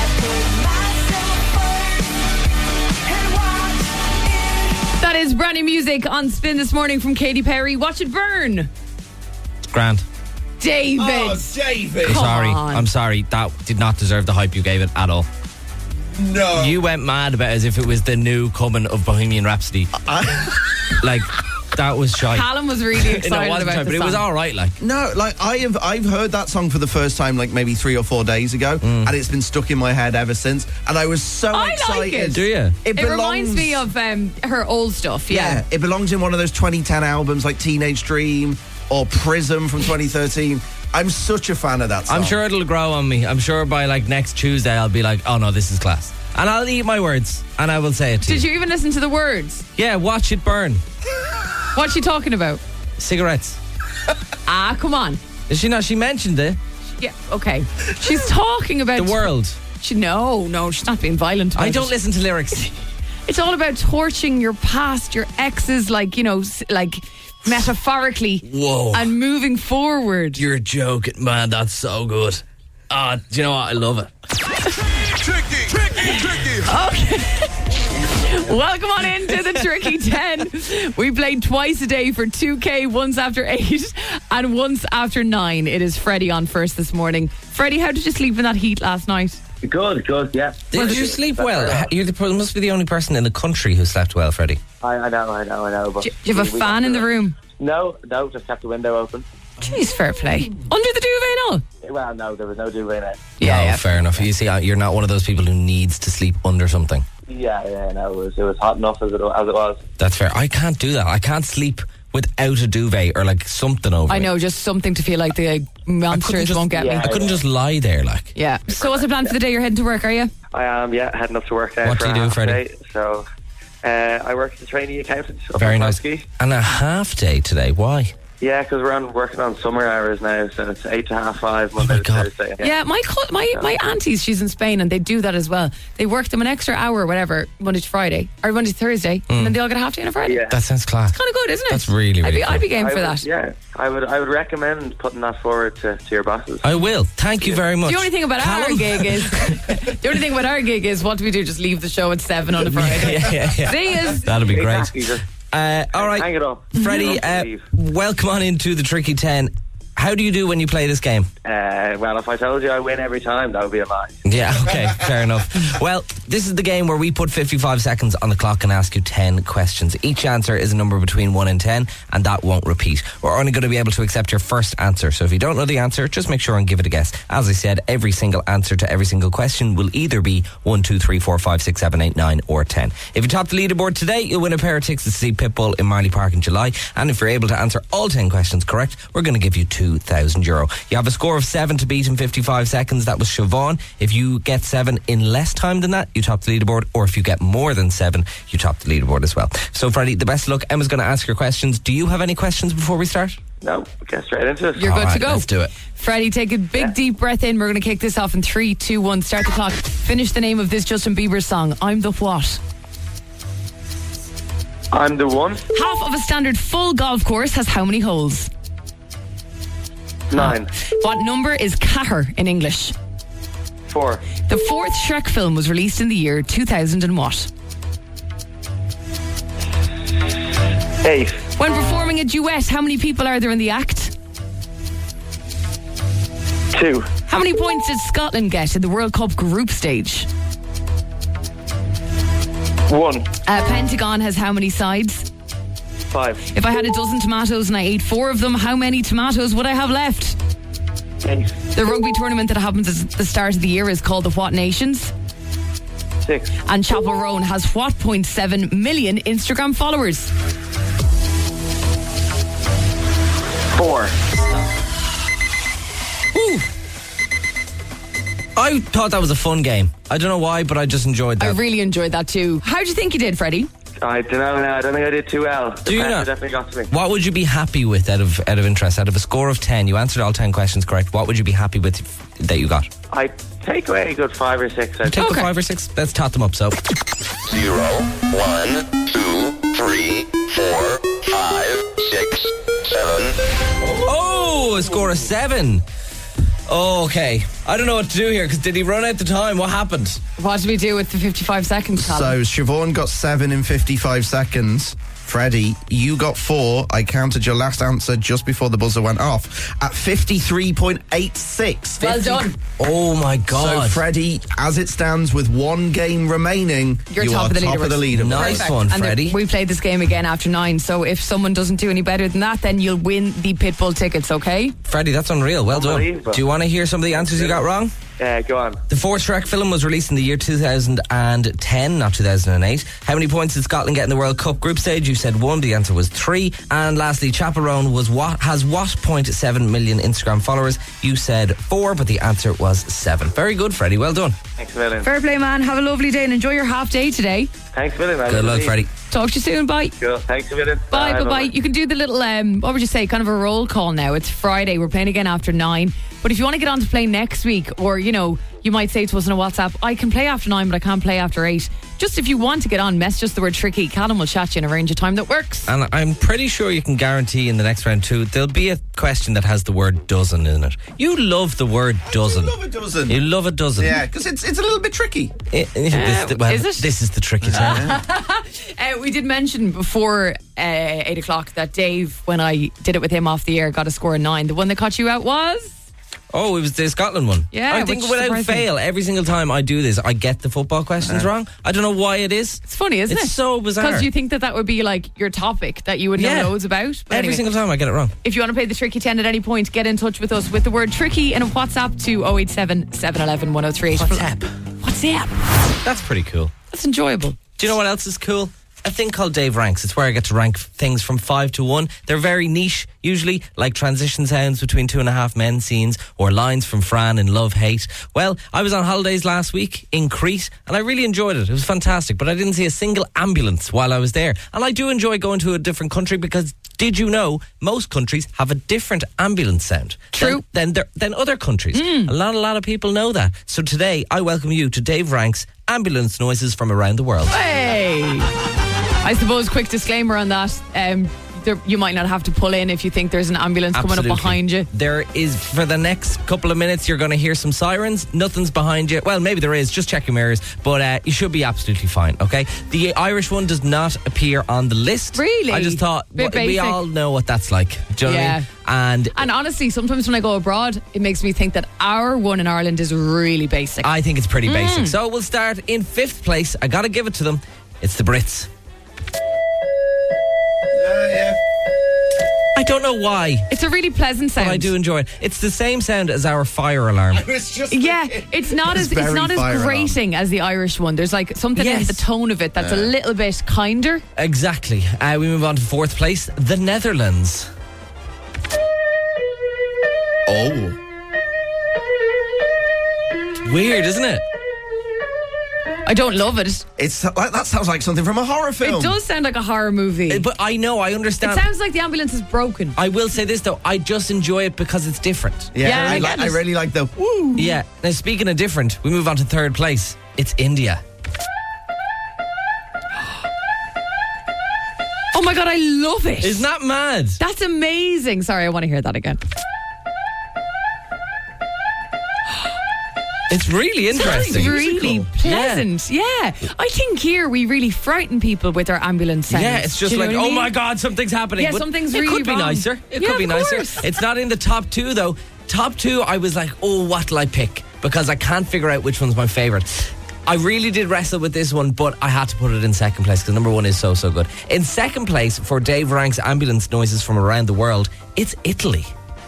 S3: That is brand new music on Spin this morning from Katy Perry. Watch It Burn.
S5: Grand.
S3: David.
S4: Oh, David.
S3: Come
S5: sorry.
S3: on.
S5: I'm sorry. That did not deserve the hype you gave it at all.
S4: No.
S5: You went mad about it as if it was the new coming of Bohemian Rhapsody. like, that was shite.
S3: Callum was really excited
S5: no, it wasn't
S3: about
S5: shite,
S3: the
S5: but it was
S3: song.
S5: all right. Like,
S4: No, like I have, I've heard that song for the first time like maybe three or four days ago,
S5: Mm.
S4: and it's been stuck in my head ever since. And I was so
S3: I like
S4: excited.
S3: it.
S5: do you?
S3: It
S4: It, belongs,
S3: reminds me of um, her old stuff. Yeah.
S4: yeah, it belongs in one of those twenty ten albums like Teenage Dream or Prism from twenty thirteen. I'm such a fan of that song.
S5: I'm sure it'll grow on me. I'm sure by like next Tuesday I'll be like, oh no, this is class. And I'll eat my words and I will say it to
S3: Did
S5: you.
S3: you even listen to the words?
S5: Yeah, watch it burn.
S3: What's she talking about?
S5: Cigarettes.
S3: Ah, come on.
S5: Is she not? She mentioned it.
S3: Yeah, okay. She's talking about
S5: The world.
S3: She, no, no, she's not being violent.
S5: I
S3: about
S5: don't
S3: it.
S5: listen to lyrics.
S3: It's all about torching your past, your exes, like, you know, s- like metaphorically.
S5: Whoa.
S3: And moving forward.
S5: You're joking, man. That's so good. Ah, do you know what? I love it.
S1: Tricky, tricky, tricky.
S3: Welcome on into the Tricky ten. We played twice a day for two K, once after eight and once after nine. It is Freddie on first this morning. Freddie, how did you sleep in that heat last night?
S8: Good, good, yeah.
S5: Did you sleep well? You must be the only person in the country who slept well, Freddie.
S8: I, I know, I know, I know. But
S3: Do you have a
S8: we-
S3: fan
S8: we-
S3: in the room?
S8: No, no, just kept the window open.
S3: Jeez, fair play. Under the duvet and all?
S8: Well, no, there was no duvet in it.
S3: Yeah,
S5: no,
S3: yeah.
S5: fair enough. You see, uh, you're not one of those people who needs to sleep under something.
S8: Yeah, yeah, no, it was, it was hot enough as it, as it was.
S5: That's fair. I can't do that. I can't sleep without a duvet or like something over
S3: I
S5: it.
S3: know, just something to feel like the
S5: I couldn't
S3: monsters
S5: just,
S3: won't get
S8: yeah,
S3: me.
S5: I couldn't just lie there, like.
S3: Yeah. So what's the plan for the day? You're heading to work, are you?
S8: I am, yeah, heading up to work now.
S5: What
S8: for
S5: do you
S8: a
S5: do,
S8: half
S5: Freddie?
S8: day, so, uh, I work as a trainee accountant. up
S5: Very
S8: in
S5: nice.
S8: Ponsky.
S5: And a half day today. Why?
S8: Yeah, because we're on, working on summer hours now, so it's eight to half five, Monday
S5: my
S8: to
S5: God.
S8: Thursday.
S3: Yeah, my co- my my auntie's, she's in Spain, and they do that as well. They work them an extra hour or whatever, Monday to Friday, or Monday to Thursday, and then they all get a half day on a Friday.
S8: Yeah.
S5: That sounds class.
S3: Kind of good, isn't it?
S5: That's really,
S3: I'd
S5: really
S3: be, I'd be game
S8: I
S3: for
S8: would-
S3: that.
S8: Yeah, I would I would recommend putting that forward to, to your bosses.
S5: I will. Thank you very much.
S3: The only thing about our
S5: Callum?
S3: gig is the only thing about our gig is what do we do? Just leave the show at seven on a Friday.
S5: yeah, yeah, yeah.
S3: See yous.
S5: That'll be great.
S8: Exactly, just
S5: Uh, all right.
S8: hang it up.
S5: Freddie, uh, welcome on into the Tricky ten. How do you do when you play this game?
S8: Uh, well, if I told you I win every time, that would be a lie.
S5: Yeah, okay, fair enough. Well, this is the game where we put fifty-five seconds on the clock and ask you ten questions. Each answer is a number between one and ten, and that won't repeat. We're only going to be able to accept your first answer, so if you don't know the answer, just make sure and give it a guess. As I said, every single answer to every single question will either be one, two, three, four, five, six, seven, eight, nine, or ten. If you top the leaderboard today, you'll win a pair of tickets to see Pitbull in Marley Park in July, and if you're able to answer all ten questions correct, we're going to give you two thousand euro. You have a score of seven to beat in fifty-five seconds. That was Siobhan. If you get seven in less time than that, you top the leaderboard, or if you get more than seven, you top the leaderboard as well. So, Freddie, the best of luck. Emma's going to ask your questions. Do you have any questions before we start?
S8: No, get straight into it.
S3: You're
S5: All
S3: good
S5: right,
S3: to go.
S5: let's do it.
S3: Freddie, take a big
S8: Yeah.
S3: deep breath in. We're going to kick this off in three, two, one. Start the clock. Finish the name of this Justin Bieber song. I'm the what?
S8: I'm the one.
S3: Half of a standard full golf course has how many holes?
S8: Nine.
S3: What number is Cahir in English?
S8: Four.
S3: The fourth Shrek film was released in the year two thousand and what?
S8: Eight.
S3: When performing a duet, how many people are there in the act?
S8: Two.
S3: How many points did Scotland get in the World Cup group stage?
S8: One.
S3: A pentagon has how many sides?
S8: Five.
S3: If I had a dozen tomatoes and I ate four of them, how many tomatoes would I have left?
S8: Eight.
S3: The rugby tournament that happens at the start of the year is called the What Nations?
S8: Six.
S3: And Chapel Roan has what zero point seven million Instagram followers?
S8: Four.
S5: Ooh. I thought that was a fun game. I don't know why, but I just enjoyed
S3: I
S5: that.
S3: really enjoyed that too. How do you think you did, Freddie?
S8: I don't know now. I don't think I did too well. The
S5: Do you
S8: pressure
S5: not?
S8: definitely got to me.
S5: What would you be happy with out of out of interest? Out of a score of ten, you answered all ten questions correct. What would you be happy with that you got?
S8: I take away a good five or six. I
S5: Take
S3: Okay.
S5: a five or six. Let's tot them up. So
S1: Zero, one, two, three, four, five, six, seven.
S5: oh, a score of seven. Oh, okay, I don't know what to do here because did he run out the time? What happened?
S3: What did we do with the fifty-five seconds, Callum?
S4: So Siobhan got seven in fifty-five seconds. Freddie, you got four. I counted your last answer just before the buzzer went off at fifty-three point eight six.
S3: Well done.
S5: Oh my God!
S4: So Freddie, as it stands with one game remaining,
S3: You're
S4: you
S3: top
S4: are
S3: of the
S4: top
S3: leaderboard.
S4: of the leaderboard.
S5: Nice
S3: Perfect.
S5: one,
S3: And then
S5: Freddie.
S3: we played this game again after nine, so if someone doesn't do any better than that, then you'll win the Pitbull tickets, okay?
S5: Freddie, that's unreal. Well done.
S8: Unbelievable.
S5: Do you want to hear some of the answers you got wrong?
S8: Uh, go on.
S5: The fourth Shrek film was released in the year two thousand ten, not two thousand eight. How many points did Scotland get in the World Cup group stage? You said one. The answer was three. And lastly, Chapel Roan was what has what zero point seven million Instagram followers? You said four, but the answer was seven. Very good, Freddie. Well done.
S8: Thanks a million.
S3: Fair play, man. Have a lovely day and enjoy your half day today.
S8: Thanks a million.
S5: Good luck, Freddie.
S3: Talk to you soon. Bye.
S8: Cool. Thanks a million.
S3: Bye, bye, bye. You can do the little, um, what would you say, kind of a roll call now. It's Friday. We're playing again after nine. But if you want to get on to play next week, or, you know, you might say to us on a WhatsApp, I can play after nine, but I can't play after eight. Just if you want to get on, message us the word tricky. Callum will chat you and arrange a time that works.
S5: And I'm pretty sure you can guarantee in the next round too, there'll be a question that has the word dozen in it. You love the word dozen.
S4: I love a dozen.
S5: You love a dozen.
S4: Yeah, because it's it's a little bit tricky.
S5: Eh, eh, this, well,
S3: is it?
S5: This is the tricky time.
S3: Uh, we did mention before uh, eight o'clock that Dave, when I did it with him off the air, got a score of nine. The one that caught you out was?
S5: Oh, it was the Scotland one.
S3: Yeah,
S5: I think
S3: which
S5: without
S3: surprised me.
S5: fail, every single time I do this, I get the football questions wrong. I don't know why it is.
S3: It's funny, isn't
S5: it's
S3: it?
S5: It's so bizarre.
S3: Because you think that that would be like your topic that you would know
S5: Yeah.
S3: loads about. But
S5: Every
S3: anyway,
S5: single time I get it wrong.
S3: if you want to play the Tricky ten at any point, get in touch with us with the word tricky and a WhatsApp to oh eight seven, seven one one, one oh three eight.
S5: WhatsApp.
S3: WhatsApp.
S5: That's pretty cool.
S3: That's enjoyable.
S5: Do you know what else is cool? A thing called Dave Ranks. It's where I get to rank things from five to one. They're very niche, usually, like transition sounds between Two and a Half Men scenes or lines from Fran in Love Hate. Well, I was on holidays last week in Crete and I really enjoyed it. It was fantastic, but I didn't see a single ambulance while I was there. And I do enjoy going to a different country because did you know most countries have a different ambulance sound
S3: True.
S5: than, than, than other countries? A lot, a lot of people know that. So today, I welcome you to Dave Ranks' ambulance noises from around the world.
S3: Hey! I suppose, quick disclaimer on that. Um, there, you might not have to pull in if you think there's an ambulance coming up
S5: Absolutely.
S3: behind you.
S5: There is, for the next couple of minutes, you're going to hear some sirens. Nothing's behind you. Well, maybe there is. Just check your mirrors. But uh, you should be absolutely fine, okay? The Irish one does not appear on the list.
S3: Really?
S5: I just thought,
S3: Bit
S5: w- we
S3: basic.
S5: all know what that's like. Do you know
S3: Yeah.
S5: what I mean? And
S3: And honestly, sometimes when I go abroad, it makes me think that our one in Ireland is really basic.
S5: I think it's pretty
S3: Mm.
S5: basic. So we'll start in fifth place. I got to give it to them. It's the Brits.
S4: yeah.
S5: I don't know why,
S3: It's a really pleasant sound.
S5: but I do enjoy it. It's the same sound as our fire alarm.
S4: It's just
S3: Yeah, it's not
S4: It's
S3: as it's
S4: very
S3: not as
S4: fire alarm.
S3: grating as the Irish one. There's like something in
S5: Yes.
S3: the tone of it that's a little bit kinder.
S5: Exactly. Uh, we move on to fourth place, the Netherlands.
S4: Oh.
S5: Weird, isn't it?
S3: I don't love it.
S4: It's like that sounds like something from a horror film.
S3: It does sound like a horror movie.
S5: Uh, But I know, I
S3: It
S5: understand.
S3: sounds like the ambulance is broken.
S5: I will say this though, I just enjoy it because it's different.
S4: Yeah,
S3: Yeah, I
S4: I,
S3: get
S4: like, I
S3: it.
S4: really like the woo.
S5: Yeah. Now speaking of different, we move on to third place. It's India.
S3: Oh my God, I love it.
S5: Isn't that mad?
S3: That's amazing. Sorry, I want to hear that again.
S5: It's really interesting.
S3: It's really pleasant. Yeah. I think here we really frighten people with our ambulance sounds.
S5: Yeah, it's just
S3: Do you know
S5: like,
S3: what I
S5: oh
S3: mean?
S5: my God, something's happening.
S3: Yeah,
S5: But
S3: something's
S5: it
S3: really
S5: could be
S3: wrong.
S5: nicer. It
S3: Yeah,
S5: could be
S3: of
S5: nicer.
S3: course.
S5: It's not in the top two though. Top two, I was like, oh, what'll I pick? Because I can't figure out which one's my favourite. I really did wrestle with this one, but I had to put it in second place because number one is so, so good. In second place for Dave Ranks' ambulance noises from around the world, it's Italy.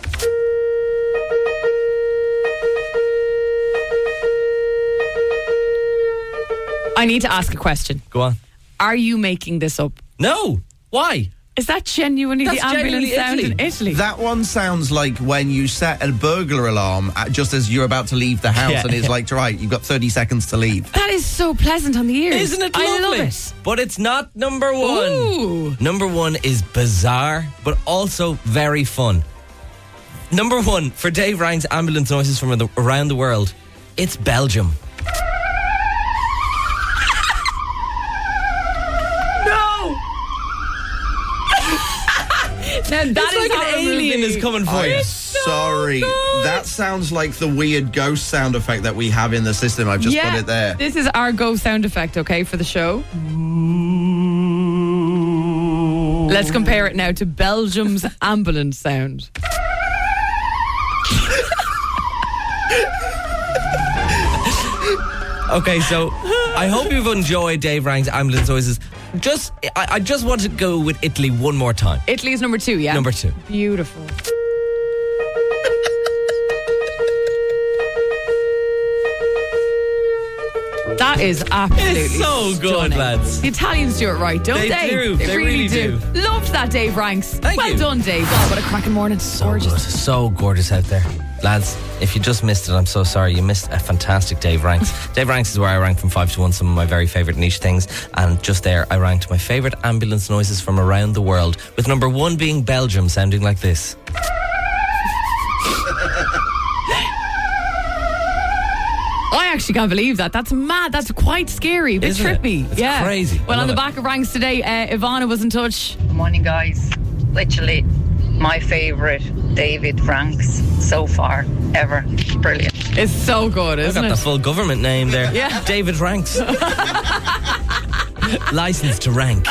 S3: I need to ask a question.
S5: Go on.
S3: Are you making this up?
S5: No. Why?
S3: Is that genuinely
S5: That's
S3: the ambulance
S5: genuinely
S3: sound
S5: Italy.
S3: in Italy?
S4: That one sounds like when you set a burglar alarm at, just as you're about to leave the house,
S5: Yeah,
S4: and it's
S5: yeah.
S4: like, right, you've got thirty seconds to leave.
S3: That is so pleasant on the ears.
S5: Isn't it
S3: I
S5: lovely?
S3: love it.
S5: But it's not number one.
S3: Ooh.
S5: Number one is bizarre, but also very fun. Number one for Dave Ranks' ambulance noises from the, around the world, it's Belgium.
S3: No! Now that
S5: It's
S3: is
S5: like
S3: horror
S5: an alien
S3: movie.
S5: is coming for you.
S4: I'm sorry.
S3: good.
S4: That sounds like the weird ghost sound effect that we have in the system. I've just
S3: Yeah,
S4: put it there.
S3: this is our go sound effect, okay, for the show. Let's compare it now to Belgium's ambulance sound.
S5: Okay, so I hope you've enjoyed Dave Ranks' ambulance noises. Just, I, I just want to go with Italy one more time.
S3: Italy is number two, yeah?
S5: Number two.
S3: Beautiful. That is absolutely
S5: It's so good,
S3: stunning.
S5: lads.
S3: The Italians do it right, don't
S5: They
S3: they?
S5: do. They really do.
S3: Loved that, Dave Ranks.
S5: Thank
S3: well
S5: you.
S3: done, Dave. God, what a cracking morning.
S5: So
S3: Gorgeous.
S5: good. So gorgeous out there. Lads, if you just missed it, I'm so sorry. You missed a fantastic Dave Ranks. Dave Ranks is where I rank from five to one some of my very favourite niche things. And just there, I ranked my favourite ambulance noises from around the world, with number one being Belgium, sounding like this.
S3: I actually can't believe that. That's mad. That's quite scary. A bit
S5: Isn't it?
S3: trippy.
S5: It's
S3: yeah.
S5: crazy. I
S3: Well, on
S5: love
S3: the
S5: it.
S3: back of Ranks today, uh, Ivana was in touch.
S9: Good morning, guys. Literally, my favourite David Ranks so far ever. Brilliant.
S3: It's so good,
S5: I
S3: isn't
S5: got
S3: it?
S5: the full government name there.
S3: Yeah.
S5: David Ranks. License to rank.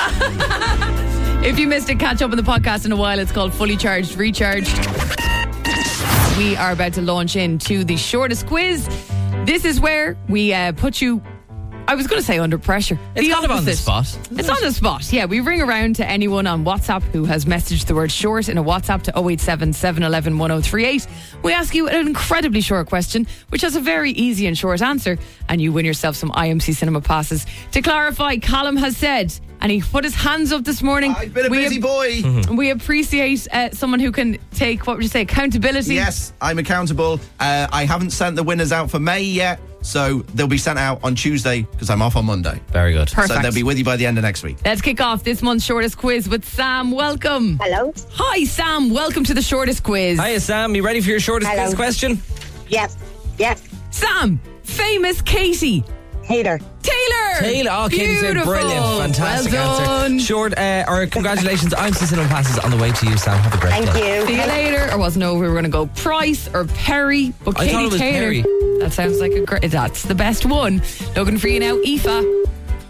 S3: If you missed it, catch up on the podcast in a while. It's called Fully Charged, Recharged. we are about to launch into the shortest quiz. This is where we uh, put you, I was going to say under pressure.
S5: It's
S3: the
S5: kind of on the
S3: opposite.
S5: spot.
S3: It's on the spot, yeah. We ring around to anyone on WhatsApp who has messaged the word short in a WhatsApp to oh eight seven, seven one one, one oh three eight. We ask you an incredibly short question, which has a very easy and short answer, and you win yourself some I M C Cinema passes. To clarify, Callum has said, and he put his hands up this morning.
S4: I've been a
S3: we
S4: busy
S3: ap-
S4: boy.
S5: Mm-hmm.
S3: We appreciate uh, someone who can take, what would you say, accountability?
S4: Yes, I'm accountable. Uh, I haven't sent the winners out for May yet, so they'll be sent out on Tuesday because I'm off on Monday.
S5: Very good.
S3: Perfect.
S4: So they'll be with you by the end of next week.
S3: Let's kick off this month's shortest quiz with Sam. Welcome.
S7: Hello.
S3: Hi, Sam. Welcome to the shortest quiz.
S5: Hiya, Sam. You ready for your shortest
S7: Hello.
S5: quiz question?
S7: Yes. Yes.
S3: Sam, famous Katie.
S7: Taylor.
S3: Taylor.
S5: Taylor. Oh, Katie said
S3: Beautiful.
S5: brilliant. Fantastic
S3: well done.
S5: answer. Short, uh, or congratulations. I'm Cinema passes on the way to you, Sam. Have a great
S7: Thank
S5: day.
S7: you.
S3: See you later. Or wasn't know we were going to go Price or Perry, but
S5: I
S3: Katie
S5: thought it was
S3: Taylor.
S5: Perry.
S3: That sounds like a great. That's the best one. Looking for you now, Aoife.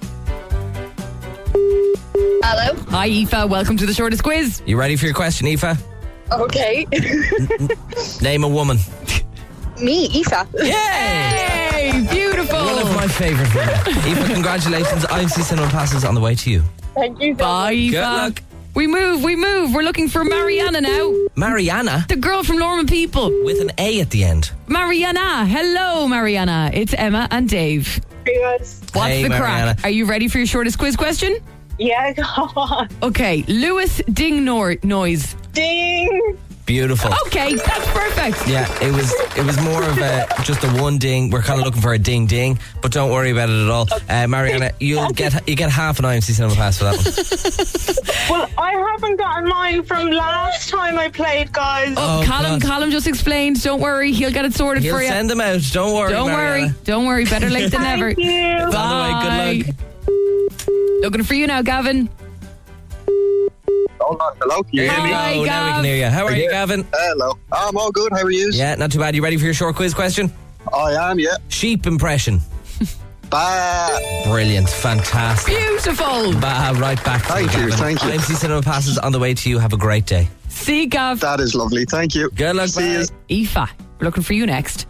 S10: Hello.
S3: Hi, Aoife. Welcome to the shortest quiz.
S5: You ready for your question, Aoife?
S10: Okay.
S5: Name a woman.
S10: Me, Aoife.
S5: Yay!
S3: Hey, beautiful.
S5: One of my favourite women. Aoife, congratulations. I M C Cinema passes on the way to you.
S7: Thank you.
S3: Bye, Aoife.
S5: Good luck.
S3: We move, we move. We're looking for Mariana now.
S5: Mariana
S3: The girl from Lorman People.
S5: with an A at the end.
S3: Mariana. Hello, Mariana. It's Emma and Dave.
S7: Hey, guys.
S3: What's
S5: Hey,
S3: the
S5: Mariana.
S3: crack? Are you ready for your shortest quiz question?
S7: Yeah, go on.
S3: Okay, Lewis ding nor- noise.
S7: Ding.
S5: Beautiful.
S3: Okay, that's perfect.
S5: Yeah, it was it was more of a just a one ding. We're kind of looking for a ding ding, but don't worry about it at all. Uh, Mariana, you'll get you get half an I M C Cinema pass for that one.
S7: Well, I haven't gotten mine from last time I played, guys.
S3: Oh,
S5: Oh,
S3: Callum,
S5: God.
S3: Callum just explained. Don't worry, he'll get it sorted
S5: He'll
S3: for you.
S5: send them out. Don't worry.
S3: Don't
S5: Mariana.
S3: worry, don't worry. Better late than never.
S7: Thank you.
S5: It's on the way. Good luck.
S3: Looking for you now, Gavin.
S11: Hold on. Hello, can you hear me?
S3: Hi,
S5: Oh, now we
S3: Gav.
S5: can hear you. How are you, Gavin?
S11: Hello. I'm all good. How are you?
S5: Yeah, not too bad. You ready for your short quiz question?
S11: I am, yeah.
S5: Sheep impression.
S11: Bah.
S5: Brilliant. Fantastic.
S3: Beautiful.
S5: Bah, right back to
S11: Thank you,
S5: Gavin.
S11: thank you.
S5: I M C Cinema passes on the way to you. Have a great day.
S3: See, Gav.
S11: That is lovely. Thank you.
S5: Good luck.
S11: See
S5: bye.
S11: you.
S3: Aoife, we're looking for you next.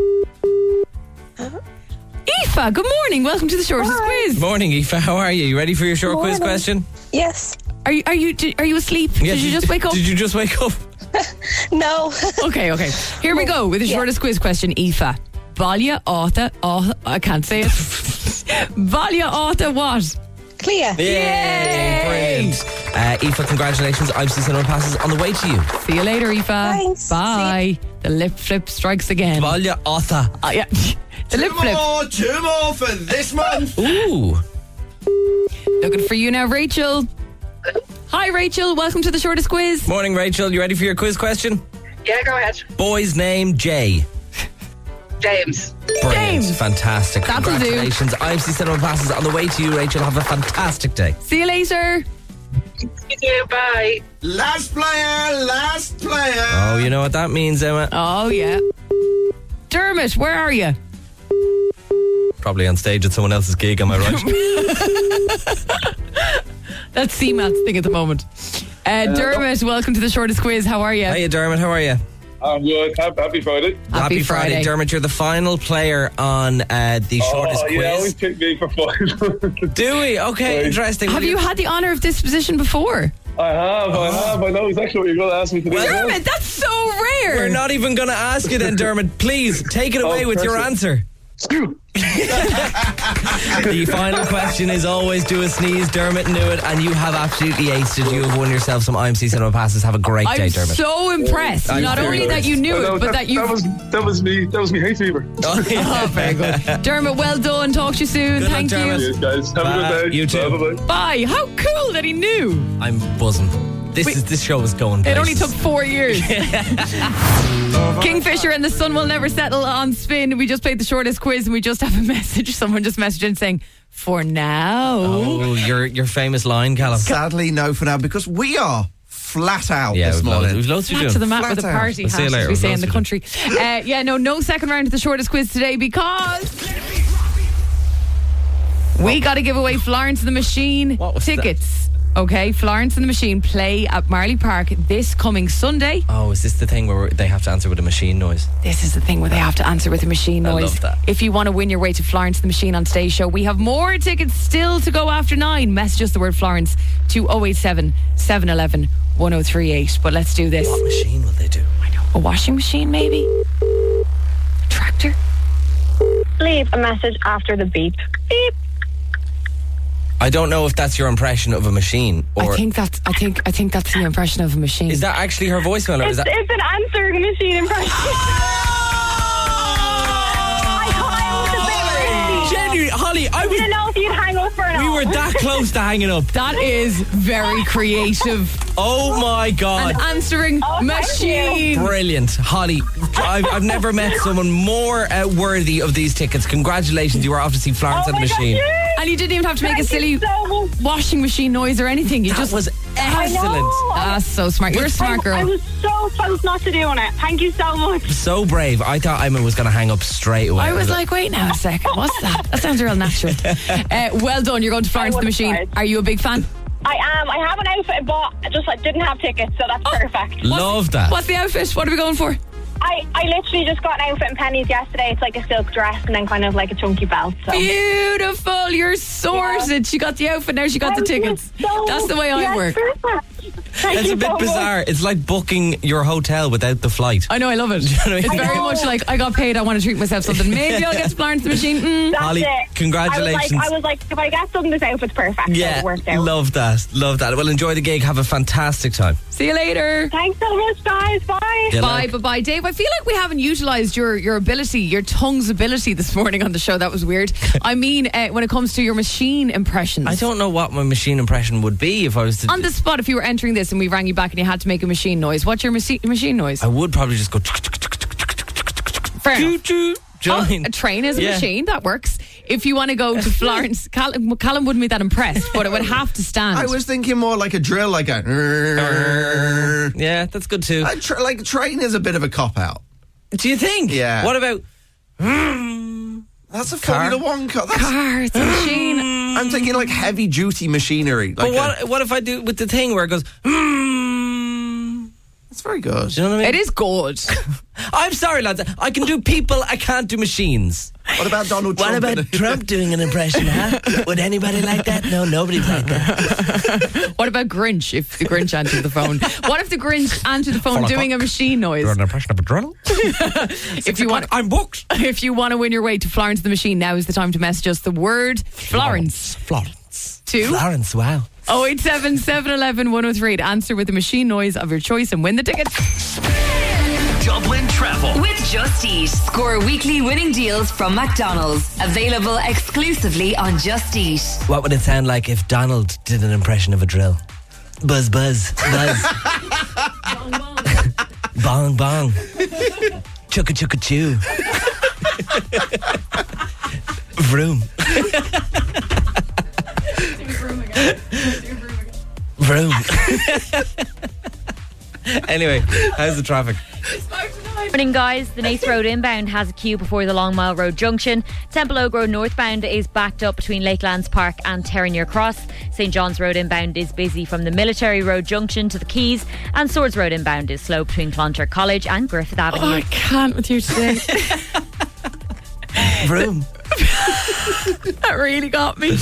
S3: Aoife, good morning. Welcome to the shortest quiz.
S5: Morning, Aoife. How are you? You ready for your short quiz question?
S10: Yes.
S3: Are you are you did, are you asleep?
S5: Yeah,
S3: did you just wake up?
S5: Did you just wake up?
S10: No.
S3: Okay, okay. Here we go with the shortest quiz question, Aoife. Valia Arta, oh, I can't say it. Valia Arta what?
S10: Clear.
S5: Yay! Brilliant. Uh, Aoife, congratulations. I M C Cinema passes on the way to you.
S3: See you later, Aoife.
S10: Thanks.
S3: Bye. The lip flip strikes again.
S5: Valia Otha.
S3: Uh, yeah. The lip
S4: Two
S3: flip.
S4: more, two more for this month.
S5: Ooh.
S3: Looking for you now, Rachel. Hi, Rachel. Welcome to the shortest quiz.
S5: Morning, Rachel. You ready for your quiz question?
S7: Yeah, go ahead.
S5: Boy's name, Jay.
S7: James.
S5: Brilliant.
S3: James.
S5: Fantastic.
S3: That'll do.
S5: Congratulations. I M C Cinema passes on the way to you, Rachel. Have a fantastic day.
S3: See you later.
S7: You too, bye.
S4: Last player, last player.
S5: Oh, you know what that means, Emma?
S3: Oh, yeah. Dermot, where are you?
S5: Probably on stage at someone else's gig, am I right?
S3: That's C Mat's thing at the moment. Uh, Dermot, welcome to the shortest quiz. How are you?
S5: Hiya, Dermot. How are you?
S11: I'm good. Happy Friday.
S3: Happy Friday.
S5: Dermot. You're the final player on uh, the shortest
S11: Oh, yeah,
S5: quiz.
S11: always pick me for fun.
S5: Do we? Okay,
S11: Right.
S5: interesting.
S3: Have you had the honour of this position before?
S11: I have, I have. I know exactly what you're going to ask me to do.
S5: Well,
S3: Dermot, that's so rare.
S5: We're not even going to ask you then, Dermot. Please, take it away
S11: Oh,
S5: with your
S11: pressure.
S5: answer. The final question is always do a sneeze. Dermot knew it, and you have absolutely aced it. You have won yourself some I M C Cinema passes. Have a great day,
S3: I'm
S5: Dermot.
S3: so impressed.
S5: I'm
S3: Not
S5: very
S3: only that you knew
S11: I know,
S3: it, but that you.
S11: That was, that was me. That was me hay fever.
S5: Oh, yeah.
S3: Oh, very good. Dermot, well done. Talk to you soon.
S5: Good luck,
S3: Thank
S5: Dermot.
S3: you.
S11: Yes, guys. Have
S5: Bye.
S11: a good day.
S5: You too.
S11: Bye-bye.
S3: Bye. How cool that he knew.
S5: I'm buzzing. This
S3: Wait.
S5: is this show is going.
S3: It only
S5: places.
S3: took four years. Kingfisher and the sun will never settle on spin. We just played the shortest quiz and we just have a message. Someone just messaged in saying, for now.
S5: Oh, your your famous line, Callum.
S4: Sadly, no for now because we are flat out
S5: Yeah,
S4: this
S5: we've loads,
S4: morning.
S5: we've loads to
S3: Flat
S5: do.
S3: to the mat
S4: Flat
S3: with a
S4: out.
S3: party
S5: We'll see you
S3: hat,
S5: later.
S3: as we
S5: We've
S3: say in
S5: loads
S3: the
S5: to
S3: country. Uh, yeah, no, no second round of the shortest quiz today because we got to give away Florence and the Machine
S5: What was
S3: tickets Okay, Florence and the Machine play at Marley Park this coming Sunday.
S5: Oh, is this the thing where they have to answer with a machine noise?
S3: This is the thing where they have to answer with a machine
S5: I
S3: noise.
S5: love that.
S3: If you want to win your way to Florence and the Machine on today's show, we have more tickets still to go after nine. Message us the word Florence to oh eight seven, seven one one, one oh three eight. But let's do this.
S5: What machine will they do?
S3: I know. A washing machine, maybe? A tractor?
S10: Leave a message after the beep. Beep.
S5: I don't know if that's your impression of a machine or
S3: I think that's I think I think that's your impression of a machine.
S5: is that actually her voicemail or is
S10: It's,
S5: that
S10: it's an answering machine impression. I thought I was a bit risky.
S5: genuinely, Holly? I
S10: I
S5: was.
S10: didn't know if you'd hang up or not.
S5: We were that close to hanging up.
S3: That is very creative.
S5: Oh my god!
S3: An answering
S10: Oh, thank
S3: machine.
S5: Brilliant, Holly. I've, I've never met someone more uh, worthy of these tickets. Congratulations, you are off to see Florence
S10: Oh
S5: and the
S10: my God,
S5: Machine.
S10: yes.
S3: And you didn't even have to make
S10: Thank
S3: a silly
S10: you so much.
S3: washing machine noise or anything. You
S5: That
S3: just
S5: was
S10: I
S5: excellent.
S10: know.
S3: That's so smart. You're a smart
S10: I,
S3: girl.
S10: I was so close not to doing it. Thank you so much.
S5: So brave. I thought Ayman was going to hang up straight away.
S3: I was like, wait now a second. What's that? That sounds real natural. Uh, well done. You're going to Florence
S10: I
S3: and the
S10: would've
S3: Machine.
S10: tried.
S3: Are you a big fan?
S10: I am. I have an outfit bought. I just I didn't have tickets, so that's perfect.
S5: love that.
S3: What's the outfit? What are we going for?
S10: I, I literally just got an outfit in Penny's yesterday. It's like a silk dress and then kind of like a chunky belt. So.
S3: Beautiful. You're sorted.
S10: Yeah.
S3: She got the outfit. Now she got the
S10: Thank you
S3: tickets.
S10: so-
S3: That's the way I
S10: Yes,
S3: work.
S10: perfect. Thank
S5: It's
S10: you
S5: a bit
S10: so much.
S5: bizarre. It's like booking your hotel without the flight.
S3: I know, I love it.
S5: you know what I
S3: It's
S5: mean?
S3: very
S10: know.
S3: much like I got paid, I want to treat myself something. Maybe I'll get to Florence the Machine. Mm.
S10: That's
S5: Holly,
S10: it.
S5: congratulations.
S10: I was, like, I was like, if I get something, this outfit's perfect. So
S5: Yeah,
S10: it worked out.
S5: love that. Love that. Well, enjoy the gig. Have a fantastic time.
S3: See you later.
S10: Thanks so much, guys. Bye.
S5: Good
S3: Bye,
S5: luck.
S3: bye, bye. Dave, I feel like we haven't utilised your, your ability, your tongue's ability this morning on the show. That was weird. I mean, uh, when it comes to your machine impressions.
S5: I don't know what my machine impression would be if I was to.
S3: On the spot, if you were entering this and we rang you back and you had to make a machine noise, what's your machi- machine noise?
S5: I would probably just go.
S3: Fair enough.
S5: Choo-choo. Do you know what I
S3: Oh,
S5: mean?
S3: a train is a
S5: Yeah.
S3: machine, that works. If you want to go to Florence, Callum, Callum wouldn't be that impressed, but it would have to stand.
S4: I was thinking more like a drill, like a.
S5: Yeah, that's good too.
S4: A tr- like train is a bit of a cop out.
S5: Do you think?
S4: Yeah.
S5: What about?
S4: That's a
S5: Car.
S4: Formula One car. That's,
S3: Car, it's a machine.
S4: I'm thinking like heavy duty machinery. Like
S5: But
S4: a-
S5: what? What if I do with the thing where it goes? Mm,
S4: that's very good.
S5: do you know what I mean?
S3: It is good.
S5: I'm sorry, lads. I can do people. I can't do machines.
S4: What about Donald Trump?
S5: What about Trump doing an impression, huh? Would anybody like that? No, nobody's like that.
S3: What about Grinch, if the Grinch answered the phone? What if the Grinch answered the phone
S5: Four
S3: doing a
S5: o'clock.
S3: machine noise?
S5: an impression of a drill?
S3: If you want,
S5: I'm booked.
S3: if you want to win your way to Florence the Machine, now is the time to message us the word Florence
S5: Florence.
S3: to
S5: Florence, wow.
S3: oh eight seven, seven one one, one oh three eight. Answer with the machine noise of your choice and win the tickets.
S1: Dublin Travel.
S2: With Just Eat. Score weekly winning deals from McDonald's. Available exclusively on Just Eat.
S5: What would it sound like if Donald did an impression of a drill? Buzz, buzz, buzz. Bong, bong. Chugga, chugga, chew. Vroom. Vroom. Anyway, how's the traffic?
S12: Morning, guys. The Nace Road inbound has a queue before the Long Mile Road junction. Temple Oak Road northbound is backed up between Lakelands Park and Terranure Cross. St John's Road inbound is busy from the Military Road junction to the Quays, and Swords Road inbound is slow between Clontarf College and Griffith Avenue.
S3: Oh, I can't with you today.
S5: Vroom.
S3: That really got me.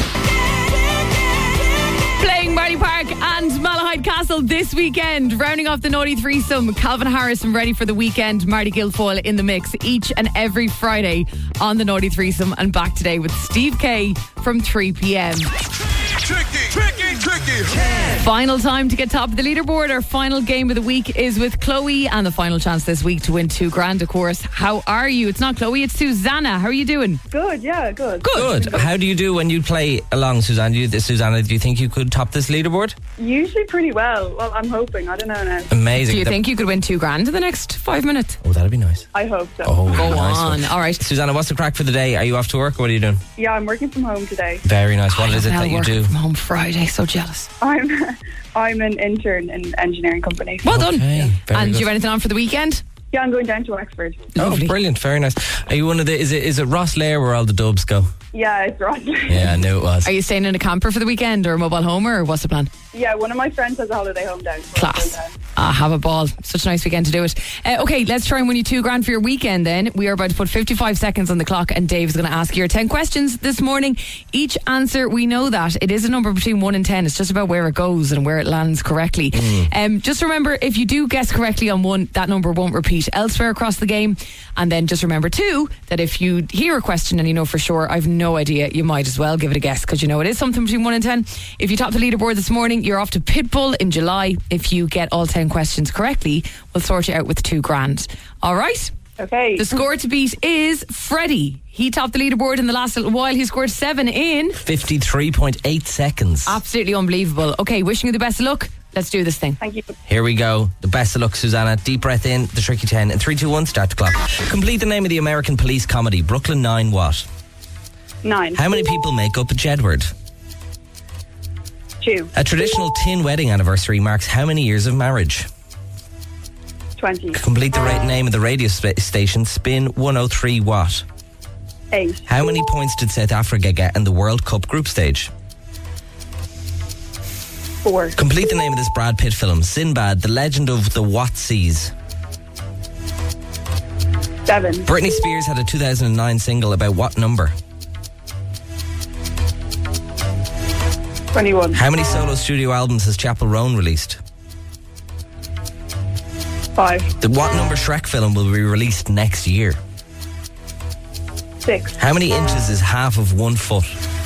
S3: Playing Marley Park and Malahide Castle this weekend. Rounding off the naughty threesome, Calvin Harris and Ready for the Weekend, Marty Guilfoyle in the mix each and every Friday on the naughty threesome, and back today with Steve K from three p.m.
S1: Tricky, tricky, tricky.
S3: Final time to get top of the leaderboard. Our final game of the week is with Chloe, and the final chance this week to win two grand, of course. How are you? It's not Chloe, it's Susanna. How are you doing?
S13: Good, yeah, good.
S3: Good.
S5: Good. How do you do when you play along, Susanna? Do you, Susanna, do you think you could top this leaderboard?
S13: Usually pretty well. Well, I'm hoping. I don't know now.
S5: Amazing.
S3: Do you
S5: The-
S3: think you could win two grand in the next five minutes?
S5: Oh, that'd be nice.
S13: I hope so.
S5: Oh,
S3: Go
S5: nice
S3: on.
S5: one.
S3: All right.
S5: Susanna, what's the crack for the day? Are you off to work or what are you doing?
S13: Yeah, I'm working from home today.
S5: Very nice. What is it
S3: Now
S5: that you
S3: working
S5: do?
S3: from home Friday. So jealous.
S13: I'm I'm an intern in an engineering company.
S3: Well done.
S5: Okay, very
S3: And do
S5: good.
S3: you have anything on for the weekend?
S13: Yeah, I'm going down to Wexford.
S5: Oh, brilliant. Very nice. Are you one of the, is it, is it Ross Lair where all the dubs go?
S13: Yeah, it's Rosslyn.
S5: Yeah, I knew it was.
S3: Are you staying in a camper for the weekend or a mobile home, or what's the plan?
S13: Yeah, one of my friends has a holiday home down. so
S3: Class.
S13: we're going down.
S3: Ah, have a ball. Such a nice weekend to do it. Uh, okay, let's try and win you two grand for your weekend then. We are about to put fifty-five seconds on the clock and Dave's going to ask you your ten questions this morning. Each answer, we know that. It is a number between one and ten. It's just about where it goes and where it lands correctly. Um, just remember, if you do guess correctly on one, that number won't repeat elsewhere across the game. And then just remember too, that if you hear a question and you know for sure, I've no idea, you might as well give it a guess because you know it is something between one and ten. If you top the leaderboard this morning, you're off to Pitbull in July. If you get all ten questions correctly, we'll sort you out with two grand. All right?
S13: Okay.
S3: The score to beat is Freddie. He topped the leaderboard in the last little while. He scored seven in
S5: fifty-three point eight seconds.
S3: Absolutely unbelievable. Okay, wishing you the best of luck. Let's do this thing.
S13: Thank you.
S5: Here we go. The best of luck, Susanna. Deep breath in, the tricky ten. And three, two, one, start the clock. Complete the name of the American police comedy. Brooklyn Nine what?
S13: Nine.
S5: How many people make up a Jedward?
S13: Two.
S5: A traditional tin wedding anniversary marks how many years of marriage?
S13: Twenty.
S5: Complete the right name of the radio sp- station. Spin one oh three what?
S13: Eight.
S5: How many points did South Africa get in the World Cup group stage?
S13: Four.
S5: Complete the name of this Brad Pitt film. Sinbad, the legend of the what seas?
S13: Seven.
S5: Britney Spears had a two thousand nine single about what number?
S13: Twenty-one.
S5: How many solo studio albums has Chapel Roan released?
S13: Five.
S5: The what number Shrek film will be released next year?
S13: Six.
S5: How many inches is half of one foot?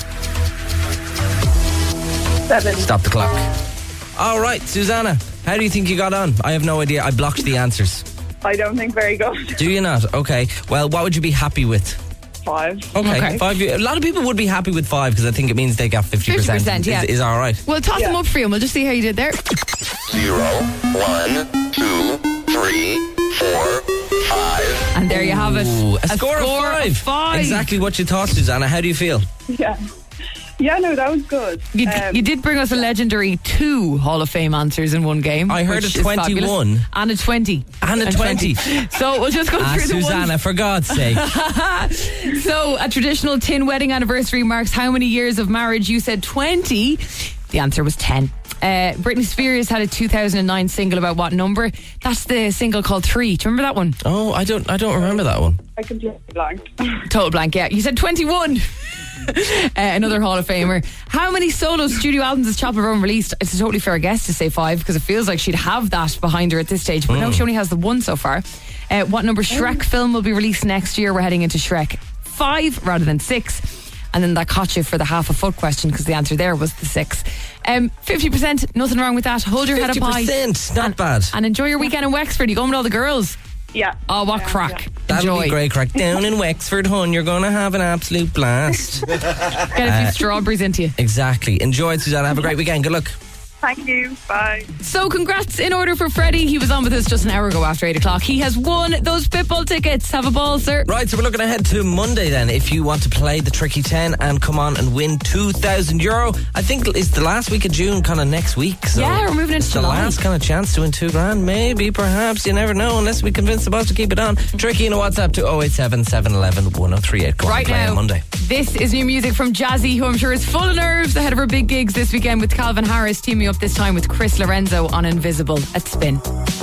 S13: Seven.
S5: Stop the clock. All right, Susanna, how do you think you got on? I have no idea. I blocked the answers.
S13: I don't think very good.
S5: Do you not? Okay. Well, what would you be happy with?
S13: Five.
S5: Okay,
S3: Okay.
S5: five. A lot of people would be happy with five because I think it means they got fifty percent.
S3: fifty percent, yeah.
S5: Is, is all right.
S3: We'll toss them up for you and we'll just see how you did there.
S1: Zero, one, two, three, four, five.
S3: And there you have it.
S5: Ooh, a, score, of, five.
S3: five.
S5: Exactly what you thought, Susanna. How do you feel?
S13: Yeah. Yeah, no, that was good.
S3: You,
S13: Um,
S3: you did bring us a legendary two Hall of Fame answers in one game.
S5: I heard
S3: which
S5: a
S3: is fabulous.
S5: twenty-one.
S3: And a twenty.
S5: And a twenty.
S3: So we'll just go
S5: Ah,
S3: through the
S5: Susanna,
S3: ones.
S5: for God's sake.
S3: So a traditional tin wedding anniversary marks how many years of marriage? You said twenty. The answer was ten. Uh, Britney Spears had a two thousand nine single about what number? That's the single called Three. Do you remember that one?
S5: Oh, I don't. I don't remember that one.
S13: I completely blanked.
S3: Total blank, yeah. You said twenty-one. uh, another Hall of Famer. How many solo studio albums has Chapel Roan released? It's a totally fair guess to say five because it feels like she'd have that behind her at this stage. But no, she only has the one so far. Uh, what number Shrek film will be released next year? We're heading into Shrek five rather than six. And then that caught you for the half a foot question because the answer there was the six. Um, fifty percent, nothing wrong with that. Hold your head up high.
S5: fifty percent, not
S3: and,
S5: bad.
S3: And enjoy your weekend in Wexford. You going with all the girls?
S13: Yeah.
S3: Oh, what
S13: Yeah,
S3: crack.
S13: yeah.
S5: That'll
S3: Enjoy.
S5: be great crack. Down in Wexford, hon, you're going to have an absolute blast.
S3: Get a few strawberries into you.
S5: Exactly. Enjoy it, Susanna. Have a great weekend. Good luck.
S13: Thank you. Bye.
S3: So congrats in order for Freddie. He was on with us just an hour ago after eight o'clock. He has won those Pitbull tickets. Have a ball, sir.
S5: Right, so we're looking ahead to Monday then. If you want to play the Tricky ten and come on and win two thousand euro, I think it's the last week of June, kind of next week. So
S3: Yeah, we're moving into
S5: it's the
S3: July.
S5: last kind of chance to win two grand. Maybe, perhaps, you never know, unless we convince the boss to keep it on. Tricky in a WhatsApp to oh eight seven, seven one one, one oh three eight. Go on,
S3: Right
S5: play
S3: now,
S5: on Monday.
S3: this is new music from Jazzy, who I'm sure is full of nerves ahead of her big gigs this weekend with Calvin Harris, teaming up this time with Chris Lorenzo on Invisible at Spin.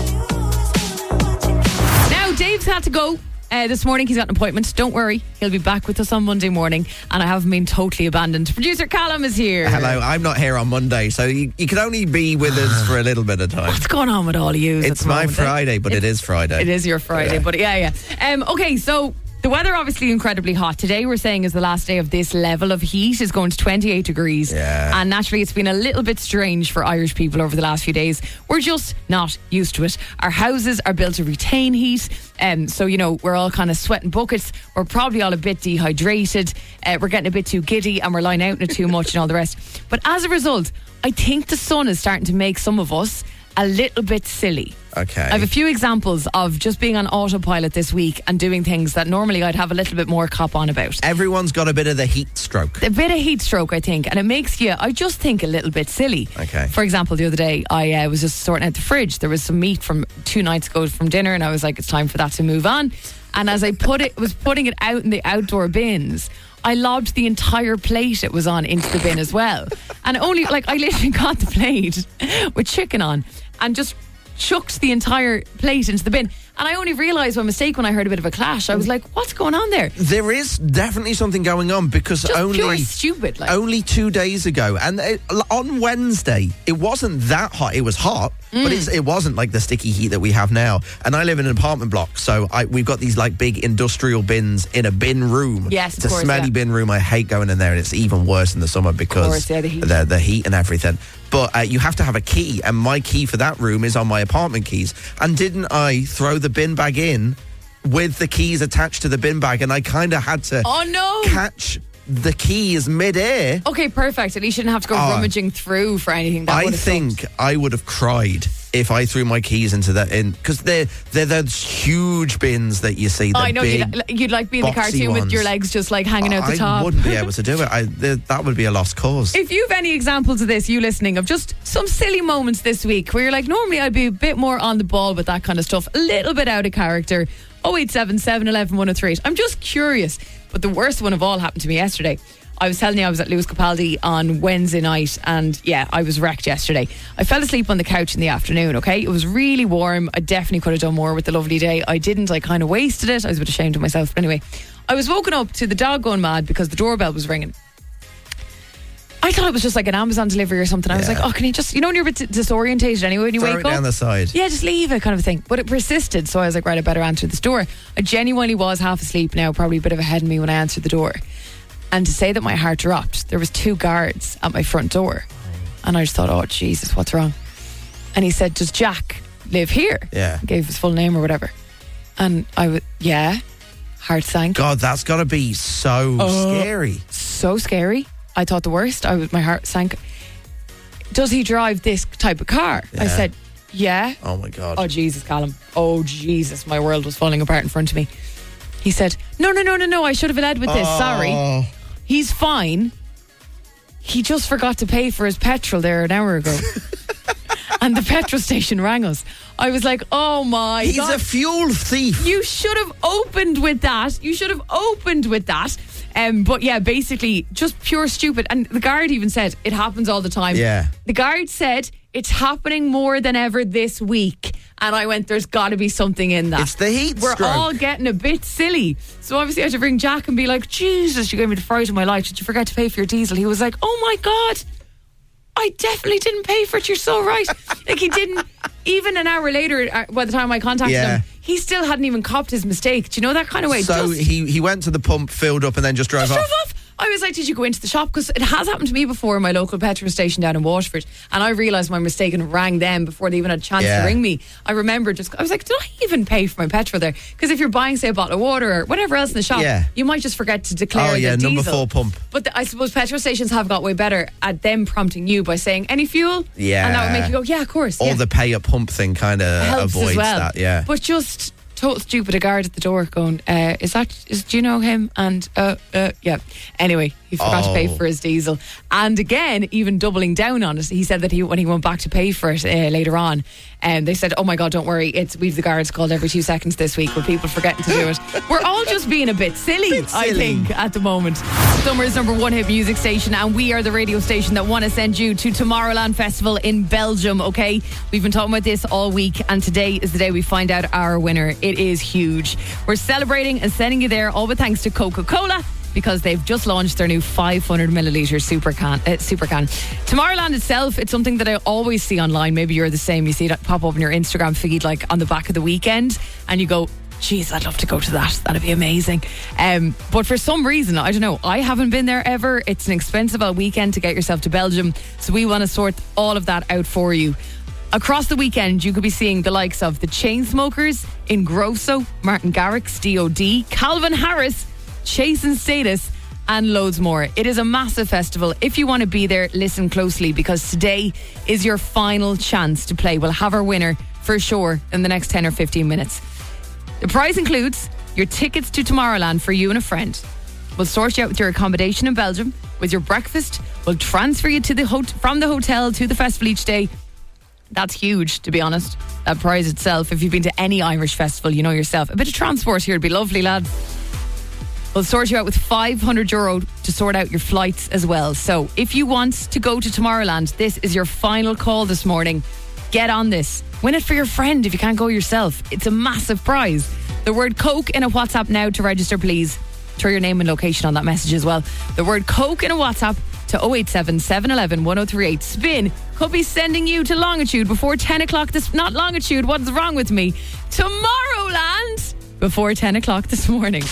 S3: Now, Dave's had to go. Uh, this morning he's got an appointment. Don't worry, he'll be back with us on Monday morning, and I haven't been totally abandoned. Producer Callum is here.
S4: Hello, I'm not here on Monday, so you, you can only be with us for a little bit of time.
S3: What's going on with all of you?
S4: It's my Friday, but it is Friday.
S3: It is your Friday,
S4: Yeah.
S3: but yeah, yeah. Um, okay, so the weather obviously incredibly hot. Today we're saying is the last day of this level of heat. Is going to twenty-eight degrees.
S4: Yeah.
S3: And naturally it's been a little bit strange for Irish people over the last few days. We're just not used to it. Our houses are built to retain heat. Um, so, you know, we're all kind of sweating buckets. We're probably all a bit dehydrated. Uh, we're getting a bit too giddy and we're lying out in it too much and all the rest. But as a result, I think the sun is starting to make some of us a little bit silly.
S4: Okay.
S3: I have a few examples of just being on autopilot this week and doing things that normally I'd have a little bit more cop on about.
S4: Everyone's got a bit of the heat stroke.
S3: A bit of heat stroke, I think, and it makes you, I just think, a little bit silly.
S4: Okay.
S3: For example, the other day, I uh, was just sorting out the fridge. There was some meat from two nights ago from dinner, and I was like, it's time for that to move on. And as I put it, was putting it out in the outdoor bins, I lobbed the entire plate it was on into the bin as well. And only, like, I literally got the plate with chicken on and just chucked the entire plate into the bin. And I only realised my mistake when I heard a bit of a clash. I was like, what's going on there?
S4: There is definitely something going on because
S3: Just
S4: only
S3: pure stupid. Like.
S4: only two days ago, and it, on Wednesday, it wasn't that hot. It was hot,
S3: Mm.
S4: but it's, it wasn't like the sticky heat that we have now. And I live in an apartment block, so I, we've got these like big industrial bins in a bin room.
S3: Yes,
S4: it's
S3: of
S4: a
S3: course,
S4: smelly
S3: yeah.
S4: bin room. I hate going in there, and it's even worse in the summer because
S3: Of course, yeah, the heat.
S4: The, the heat and everything. But uh, you have to have a key, and my key for that room is on my apartment keys. And didn't I throw the bin bag in with the keys attached to the bin bag, and I kind of had to
S3: Oh, no.
S4: catch the keys mid-air.
S3: Okay, perfect. At least you didn't have to go
S4: Oh.
S3: rummaging through for anything. That
S4: I
S3: would have
S4: think
S3: sucked.
S4: I would have cried if I threw my keys into that in because they're they're those huge bins that you see.
S3: Oh,
S4: The
S3: I know
S4: big,
S3: you'd, you'd like be in the
S4: boxy
S3: cartoon with
S4: ones.
S3: your legs just like hanging out the
S4: I
S3: top.
S4: wouldn't be able to do it. I, th- that would be a lost cause.
S3: If you've any examples of this, you listening, of just some silly moments this week where you're like, normally I'd be a bit more on the ball with that kind of stuff, a little bit out of character. oh eight seven, seven one one, one oh three eight. I'm just curious. But the worst one of all happened to me yesterday. I was telling you I was at Lewis Capaldi on Wednesday night, and yeah, I was wrecked yesterday. I fell asleep on the couch in the afternoon, okay? It was really warm. I definitely could have done more with the lovely day. I didn't. I kind of wasted it. I was a bit ashamed of myself. But anyway, I was woken up to the dog going mad because the doorbell was ringing. I thought it was just like an Amazon delivery or something. I was
S4: Yeah.
S3: like, oh, can you just, you know when you're a bit disorientated anyway when you
S4: Throw
S3: wake
S4: it
S3: up?
S4: down the side.
S3: Yeah, just leave it kind of a thing. But it persisted, so I was like, right, I better answer this door. I genuinely was half asleep now, probably a bit of ahead of me when I answered the door. And to say that my heart dropped, there was two guards at my front door. And I just thought, oh, Jesus, what's wrong? And he said, does Jack live here?
S4: Yeah.
S3: Gave his full name or whatever. And I was, yeah, heart sank.
S4: God, that's got to be so
S3: Oh.
S4: scary.
S3: So scary. I thought the worst. I was, my heart sank. Does he drive this type of car? I
S4: Yeah.
S3: said, yeah.
S4: Oh my God.
S3: Oh, Jesus, Callum. Oh, Jesus. My world was falling apart in front of me. He said, no, no, no, no, no. I should have led with this.
S4: Oh.
S3: Sorry. He's fine. He just forgot to pay for his petrol there an hour ago. And the petrol station rang us. I was like, oh my
S4: He's
S3: God.
S4: a fuel thief.
S3: You should have opened with that. You should have opened with that. Um, but yeah, basically, just pure stupid. And the guard even said, it happens all the time.
S4: Yeah.
S3: The guard said, it's happening more than ever this week. And I went, there's got to be something in that.
S4: It's the heat
S3: We're
S4: stroke.
S3: all getting a bit silly. So obviously I had to ring Jack and be like, Jesus, you gave me the fright of my life. Did you forget to pay for your diesel? He was like, oh my God, I definitely didn't pay for it. You're so right. Like he didn't, even an hour later, uh, by the time I contacted
S4: Yeah.
S3: him, he still hadn't even copped his mistake. Do you know that kind of way?
S4: So
S3: Just-
S4: he, he went to the pump, filled up, and then just drove
S3: just
S4: off.
S3: drove off. I was like, did you go into the shop? Because it has happened to me before in my local petrol station down in Waterford. And I realised my mistake and rang them before they even had a chance
S4: Yeah.
S3: to ring me. I remember just, I was like, did I even pay for my petrol there? Because if you're buying, say, a bottle of water or whatever else in the shop,
S4: Yeah.
S3: you might just forget to declare
S4: Oh, yeah,
S3: the
S4: number
S3: diesel.
S4: four pump.
S3: But the, I suppose petrol stations have got way better at them prompting you by saying, any fuel?
S4: Yeah.
S3: And that would make you go, yeah, of course.
S4: Or
S3: yeah.
S4: the pay at pump thing kind of
S3: Helps
S4: avoids
S3: as well.
S4: that, yeah.
S3: But just total stupid, a guard at the door going, uh, is that, is, do you know him? And, uh, uh, yeah. Anyway, he forgot to pay
S4: Oh.
S3: for his diesel. And again, even doubling down on it, he said that he, when he went back to pay for it uh, later on, and they said, oh my God, don't worry, it's, we've the guards called every two seconds this week with people forgetting to do it. We're all just being a bit silly, I
S4: silly.
S3: think, at the moment. Summer's number one hit music station, and we are the radio station that want to send you to Tomorrowland Festival in Belgium, okay? We've been talking about this all week, and today is the day we find out our winner. It is huge. We're celebrating and sending you there, all with thanks to Coca-Cola, because they've just launched their new five hundred milliliter super can. Uh, super can. Tomorrowland itself, it's something that I always see online. Maybe you're the same. You see it pop up in your Instagram feed, like on the back of the weekend, and you go, geez, I'd love to go to that. That'd be amazing. Um, but for some reason, I don't know, I haven't been there ever. It's an expensive old weekend to get yourself to Belgium, so we want to sort all of that out for you. Across the weekend, you could be seeing the likes of the Chainsmokers, Ingrosso, Martin Garrix, D O D, Calvin Harris, Chase and Status, and loads more. It is a massive festival. If you want to be there, listen closely, because today is your final chance to play. We'll have our winner for sure in the next ten or fifteen minutes. The prize includes your tickets to Tomorrowland for you and a friend. We'll sort you out with your accommodation in Belgium, with your breakfast. We'll transfer you to the hot- from the hotel to the festival each day. That's huge, to be honest. That prize itself, if you've been to any Irish festival, you know yourself. A bit of transport here would be lovely, lads. We'll sort you out with five hundred euro to sort out your flights as well. So if you want to go to Tomorrowland, this is your final call this morning. Get on this. Win it for your friend if you can't go yourself. It's a massive prize. The word Coke in a WhatsApp now to register, please. Throw your name and location on that message as well. The word Coke in a WhatsApp to oh eight seven, seven one one, one oh three eight. Spin could be sending you to Longitude before ten o'clock this... Not Longitude, what's wrong with me? Tomorrowland before ten o'clock this morning.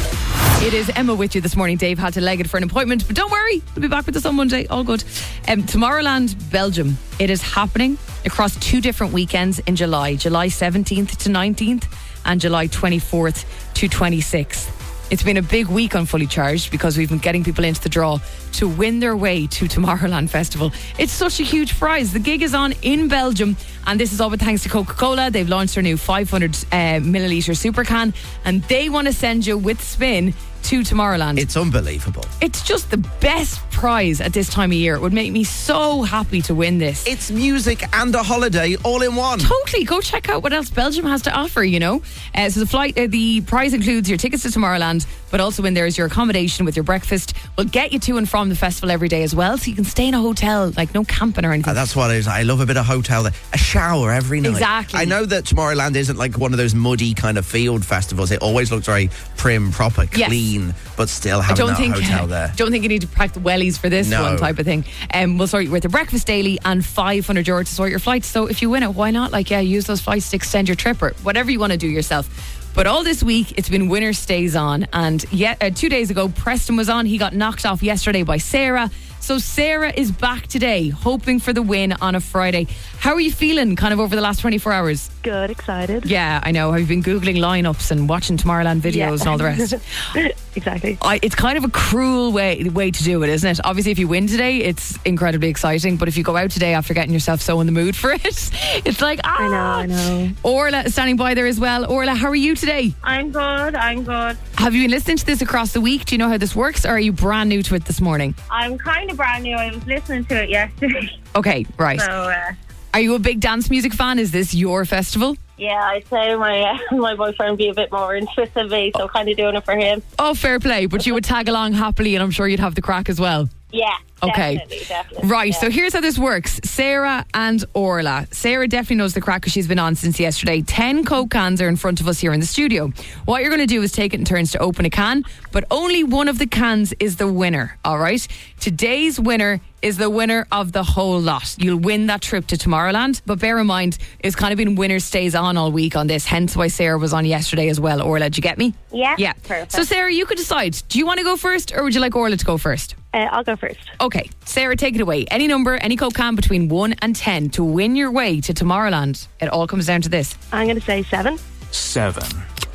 S3: It is Emma with you this morning. Dave had to leg it for an appointment, but don't worry, we'll be back with us on Monday. All good. Um, Tomorrowland, Belgium. It is happening across two different weekends in July. July seventeenth to nineteenth and July twenty-fourth to twenty-sixth. It's been a big week on Fully Charged because we've been getting people into the draw to win their way to Tomorrowland Festival. It's such a huge prize. The gig is on in Belgium, and this is all with thanks to Coca-Cola. They've launched their new five hundred uh, milliliter super can, and they want to send you with Spin to Tomorrowland.
S4: It's unbelievable.
S3: It's just the best prize at this time of year. It would make me so happy to win this.
S4: It's music and a holiday all in one.
S3: Totally. Go check out what else Belgium has to offer, you know. Uh, so the flight, uh, the prize includes your tickets to Tomorrowland, but also in there is your accommodation with your breakfast. We'll get you to and from the festival every day as well, so you can stay in a hotel, like no camping or anything.
S4: Uh, that's what it is. I love a bit of hotel there. A shower every night.
S3: Exactly.
S4: I know that Tomorrowland isn't like one of those muddy kind of field festivals. It always looks very prim, proper,
S3: Yes.
S4: clean, but still having
S3: I don't
S4: that
S3: think,
S4: hotel there.
S3: Don't think you need to pack the wellies for this
S4: No.
S3: one type of thing. Um, we'll sort you with a breakfast daily and five hundred euro to sort your flights. So if you win it, why not? Like, yeah, use those flights to extend your trip or whatever you want to do yourself. But all this week, it's been Winner Stays On. And yet, uh, two days ago, Preston was on. He got knocked off yesterday by Sarah. So Sarah is back today, hoping for the win on a Friday. How are you feeling kind of over the last twenty-four hours?
S14: Good, excited.
S3: Yeah, I know. Have you been Googling lineups and watching Tomorrowland videos
S14: Yeah.
S3: and all the rest?
S14: Exactly.
S3: I, it's kind of a cruel way way to do it, isn't it? Obviously, if you win today, it's incredibly exciting. But if you go out today after getting yourself so in the mood for it, it's like, ah.
S14: I know, I know.
S3: Orla is standing by there as well. Orla, how are you today?
S15: I'm good, I'm good.
S3: Have you been listening to this across the week? Do you know how this works? Or are you brand new to it this morning?
S15: I'm kind of brand new. I was listening to it yesterday.
S3: Okay, right.
S15: So, uh,
S3: Are you a big dance music fan? Is this your festival?
S15: yeah, I'd say my uh, my boyfriend would be a bit more interested than me, so kind of doing it for him.
S3: Oh, fair play. But you would tag along happily, and I'm sure you'd have the crack as well.
S15: Yeah,
S3: Okay.
S15: definitely, definitely.
S3: Right,
S15: yeah.
S3: so here's how this works. Sarah and Orla. Sarah definitely knows the crack because she's been on since yesterday. Ten Coke cans are in front of us here in the studio. What you're going to do is take it in turns to open a can, but only one of the cans is the winner, all right? Today's winner is the winner of the whole lot. You'll win that trip to Tomorrowland, but bear in mind, it's kind of been winner stays on all week on this, hence why Sarah was on yesterday as well. Orla, did you get me?
S15: Yeah,
S3: Yeah.
S15: perfect.
S3: So Sarah, you could decide. Do you want to go first or would you like Orla to go first?
S14: Uh, I'll go first.
S3: Okay, Sarah, take it away. Any number, any Coke can between one and ten to win your way to Tomorrowland. It all comes down to this.
S14: I'm going to say seven.
S16: Seven.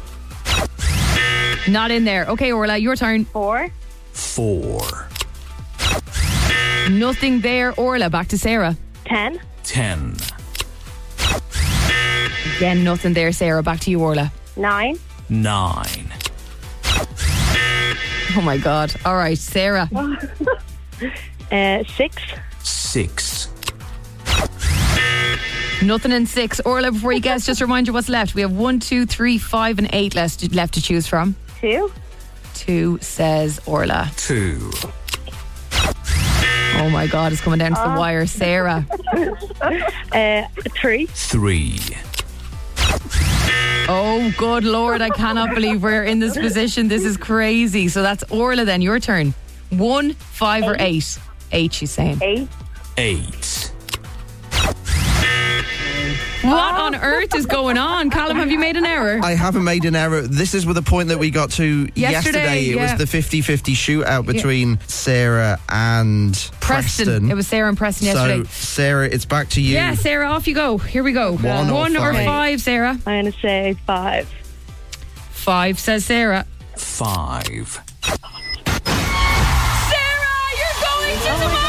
S3: Not in there. Okay, Orla, your turn.
S15: Four.
S16: Four.
S3: Nothing there. Orla, back to Sarah.
S14: Ten.
S16: Ten.
S3: Again, nothing there. Sarah, back to you, Orla.
S15: Nine.
S16: Nine.
S3: Oh my God. All right, Sarah.
S14: uh, six.
S16: Six.
S3: Nothing in six. Orla, before you guess, just remind you what's left. We have one, two, three, five, and eight left, left to choose from.
S15: Two.
S3: Two, says Orla.
S16: Two.
S3: Oh my God, it's coming down to the wire. Sarah.
S14: uh, three.
S16: Three.
S3: Oh, good Lord, I cannot believe we're in this position. This is crazy. So that's Orla then, your turn. One, five, or eight? Eight, she's saying.
S15: Eight.
S16: Eight.
S3: What on earth is going on? Callum, have you made an error?
S4: I haven't made an error. This is with the point that we got to yesterday.
S3: Yesterday,
S4: It was
S3: yeah.
S4: the fifty-fifty shootout between Sarah and
S3: Preston.
S4: Preston.
S3: It was Sarah and Preston yesterday.
S4: So, Sarah, it's back to you.
S3: Yeah, Sarah, off you go. Here we go.
S4: One or
S3: One or
S4: five?
S3: five, Sarah?
S14: I'm going to say five.
S3: Five, says Sarah.
S16: Five.
S3: Sarah, you're going to Tomorrowland!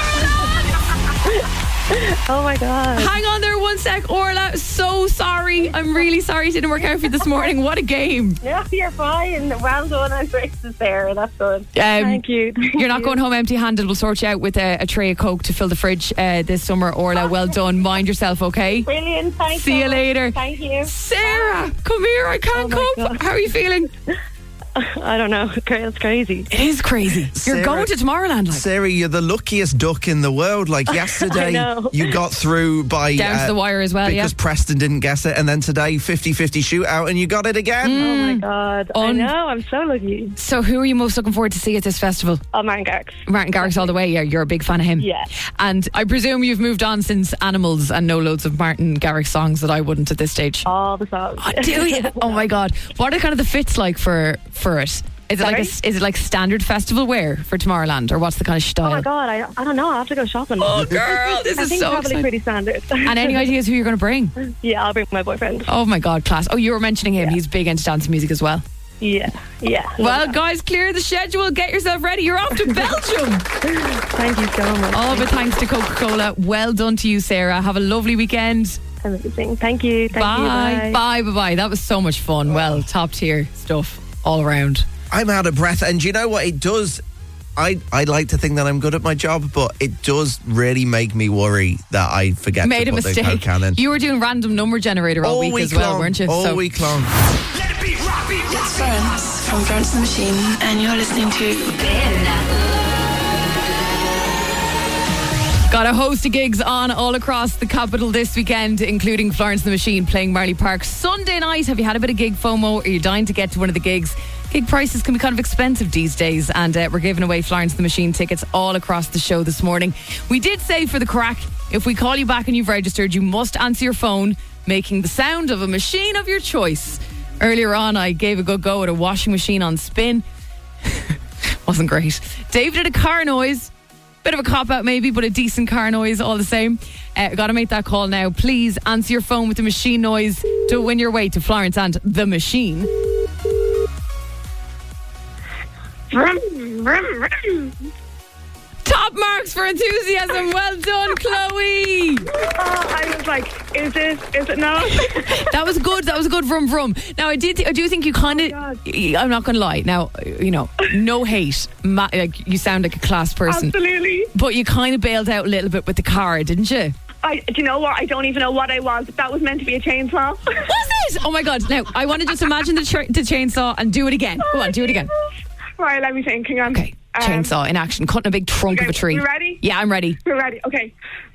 S14: Oh my God.
S3: Hang on there one sec, Orla. So sorry. I'm really sorry it didn't work out for you this morning. What a game.
S15: No, you're fine. Well done. I'm grateful, Sarah. That's good.
S3: Um,
S14: Thank you. Thank
S3: You're not
S14: you.
S3: going home empty-handed. We'll sort you out with a, a tray of Coke to fill the fridge uh, this summer, Orla. Well done. Mind yourself, okay?
S15: Brilliant. Thanks.
S3: See you
S15: so much.
S3: later.
S15: Thank you.
S3: Sarah, come here. I can't
S14: Oh my
S3: cope.
S14: God.
S3: How are you feeling?
S14: I don't know. Cra- That's crazy.
S3: It is crazy. You're
S4: Sarah-
S3: going to Tomorrowland. Like.
S4: Sarah, you're the luckiest duck in the world. Like yesterday,
S14: I know.
S4: you got through by
S3: Down to the wire as well,
S4: because
S3: yeah.
S4: Preston didn't guess it, and then today fifty-fifty shootout, and you got it again.
S14: Oh my God. I
S3: Un-
S14: know. I'm so lucky.
S3: So who are you most looking forward to see at this festival?
S14: Oh, Martin Garrix.
S3: Martin Garrix all the way. Yeah, you're a big fan of him.
S14: Yeah.
S3: And I presume you've moved on since Animals and know loads of Martin Garrix songs that I wouldn't at this stage.
S14: All the songs.
S3: Oh, do you? Oh my God. What are kind of the fits like for for it? Is it like a,
S14: Sorry?
S3: is it like standard festival wear for Tomorrowland, or what's the kind of
S14: Oh
S3: style?
S14: my God. I, I don't know. I have to go shopping.
S3: Oh, girl, this
S14: I
S3: is
S14: think
S3: so
S14: probably
S3: exciting.
S14: pretty standard.
S3: And any ideas who you're going to bring?
S14: Yeah, I'll bring my boyfriend.
S3: Oh my God, class. Oh, you were mentioning him. He's big into dance music as well.
S14: Yeah, yeah.
S3: Well, guys, clear the schedule. Get yourself ready. You're off to Belgium.
S14: Thank you so much.
S3: All but thanks to Coca-Cola. Well done to you, Sarah. Have a lovely weekend.
S14: Amazing. Thank you. Thank
S3: bye.
S14: you.
S3: Bye. Bye. Bye. That was so much fun. Well, top tier stuff all around.
S4: I'm out of breath, and do you know what it does? I I like to think that I'm good at my job, but it does really make me worry that I forget
S3: Made
S4: to
S3: a
S4: put the
S3: mistake.
S4: Coke can in.
S3: You were doing random number generator all,
S4: All
S3: week,
S4: week
S3: as well,
S4: long,
S3: weren't you?
S4: all
S3: So-
S4: week long.
S6: It's Florence from Florence and the Machine, and you're listening to
S3: Got a host of gigs on all across the capital this weekend, including Florence and the Machine playing Marley Park Sunday night. Have you had a bit of gig FOMO? Are you dying to get to one of the gigs? Gig prices can be kind of expensive these days, and uh, we're giving away Florence and the Machine tickets all across the show this morning. We did say for the crack, if we call you back and you've registered, you must answer your phone, making the sound of a machine of your choice. Earlier on, I gave a good go at a washing machine on spin. Wasn't great. Dave did a car noise. Bit of a cop-out maybe, but a decent car noise all the same. Uh, got to make that call now. Please answer your phone with the machine noise to win your way to Florence and the Machine.
S14: Vroom, vroom, vroom.
S3: Top marks for enthusiasm. Well done, Chloe.
S14: Oh, I was like, is it? Is it no?
S3: That was good. That was a good vroom vroom. Now, I did. Th- I do think you kind of.
S14: Oh,
S3: I'm not going to lie. Now, you know, no hate. Ma- like you sound like a class person.
S14: Absolutely.
S3: But you kind of bailed out a little bit with the car, didn't you?
S14: I, do you know what? I don't even know what I was. That was meant to be a chainsaw.
S3: Was it? Oh my God! Now I want to just imagine the, tra- the chainsaw and do it again. Go on, do it again.
S14: Right, let me think. Hang on.
S3: Okay.
S14: Um,
S3: Chainsaw in action, cutting a big trunk
S14: okay,
S3: of a tree.
S14: you ready?
S3: Yeah, I'm ready.
S14: We're ready. Okay.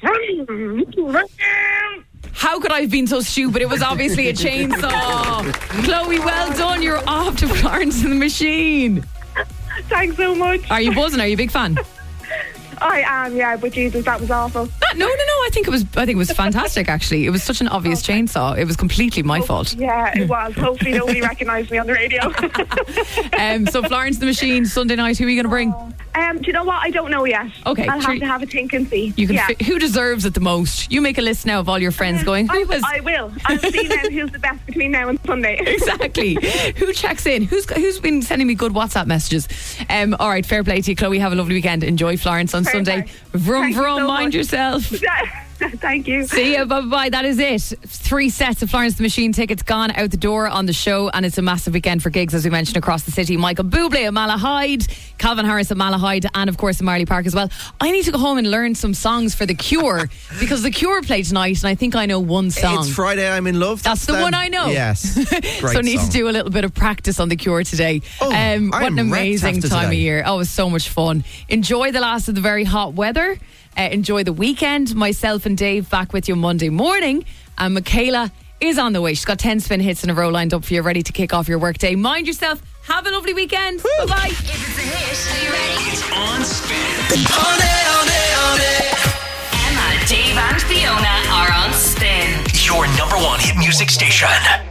S3: How could I have been so stupid? It was obviously a chainsaw. Chloe, well done. You're off to Florence and the Machine.
S14: Thanks so much.
S3: Are you buzzing? Are you a big fan?
S14: I am, yeah, but Jesus, that was awful.
S3: Ah, no, no, no. I think it was. I think it was fantastic. Actually, it was such an obvious chainsaw. It was completely my fault.
S14: Yeah, it was. Hopefully, nobody recognised me on the radio.
S3: Um, so Florence and the Machine Sunday night. Who are you going to bring?
S14: Um, do you know what? I don't know yet.
S3: Okay,
S14: I'll
S3: sure.
S14: have to have a think and see.
S3: You can.
S14: Yeah.
S3: Fi- who deserves it the most? You make a list now of all your friends going.
S14: I,
S3: Who has
S14: I will. I'll see now who's the best between now and Sunday.
S3: exactly? Who checks in? Who's who's been sending me good WhatsApp messages? Um, all right, fair play to you, Chloe. Have a lovely weekend. Enjoy Florence on
S14: Perfect.
S3: Sunday. Vroom
S14: Thank you
S3: vroom.
S14: so
S3: Mind
S14: much.
S3: yourself.
S14: Thank you.
S3: See ya. Bye bye. That is it. Three sets of Florence the Machine tickets gone out the door on the show, and it's a massive weekend for gigs, as we mentioned, across the city. Michael Bublé at Malahide, Calvin Harris at Malahide, and of course at Marley Park as well. I need to go home and learn some songs for The Cure because The Cure play tonight, and I think I know one song.
S4: It's Friday, I'm in love.
S3: That's, the
S4: them.
S3: one I know.
S4: Yes. Great
S3: so I need
S4: song.
S3: to do a little bit of practice on The Cure today.
S4: Oh,
S3: um, what
S4: I'm
S3: an
S4: wrecked
S3: amazing
S4: after
S3: time of
S4: today.
S3: year. Oh, it was so much fun. Enjoy the last of the very hot weather. Uh, enjoy the weekend. Myself and Dave back with you Monday morning. And Michaela is on the way. She's got ten spin hits in a row lined up for you, ready to kick off your workday. Mind yourself. Have a lovely weekend. Bye bye.
S1: If it's a hit, are you ready? It's on spin. On it, on it, on it.
S2: Emma, Dave, and Fiona are on spin.
S1: Your number one hit music station.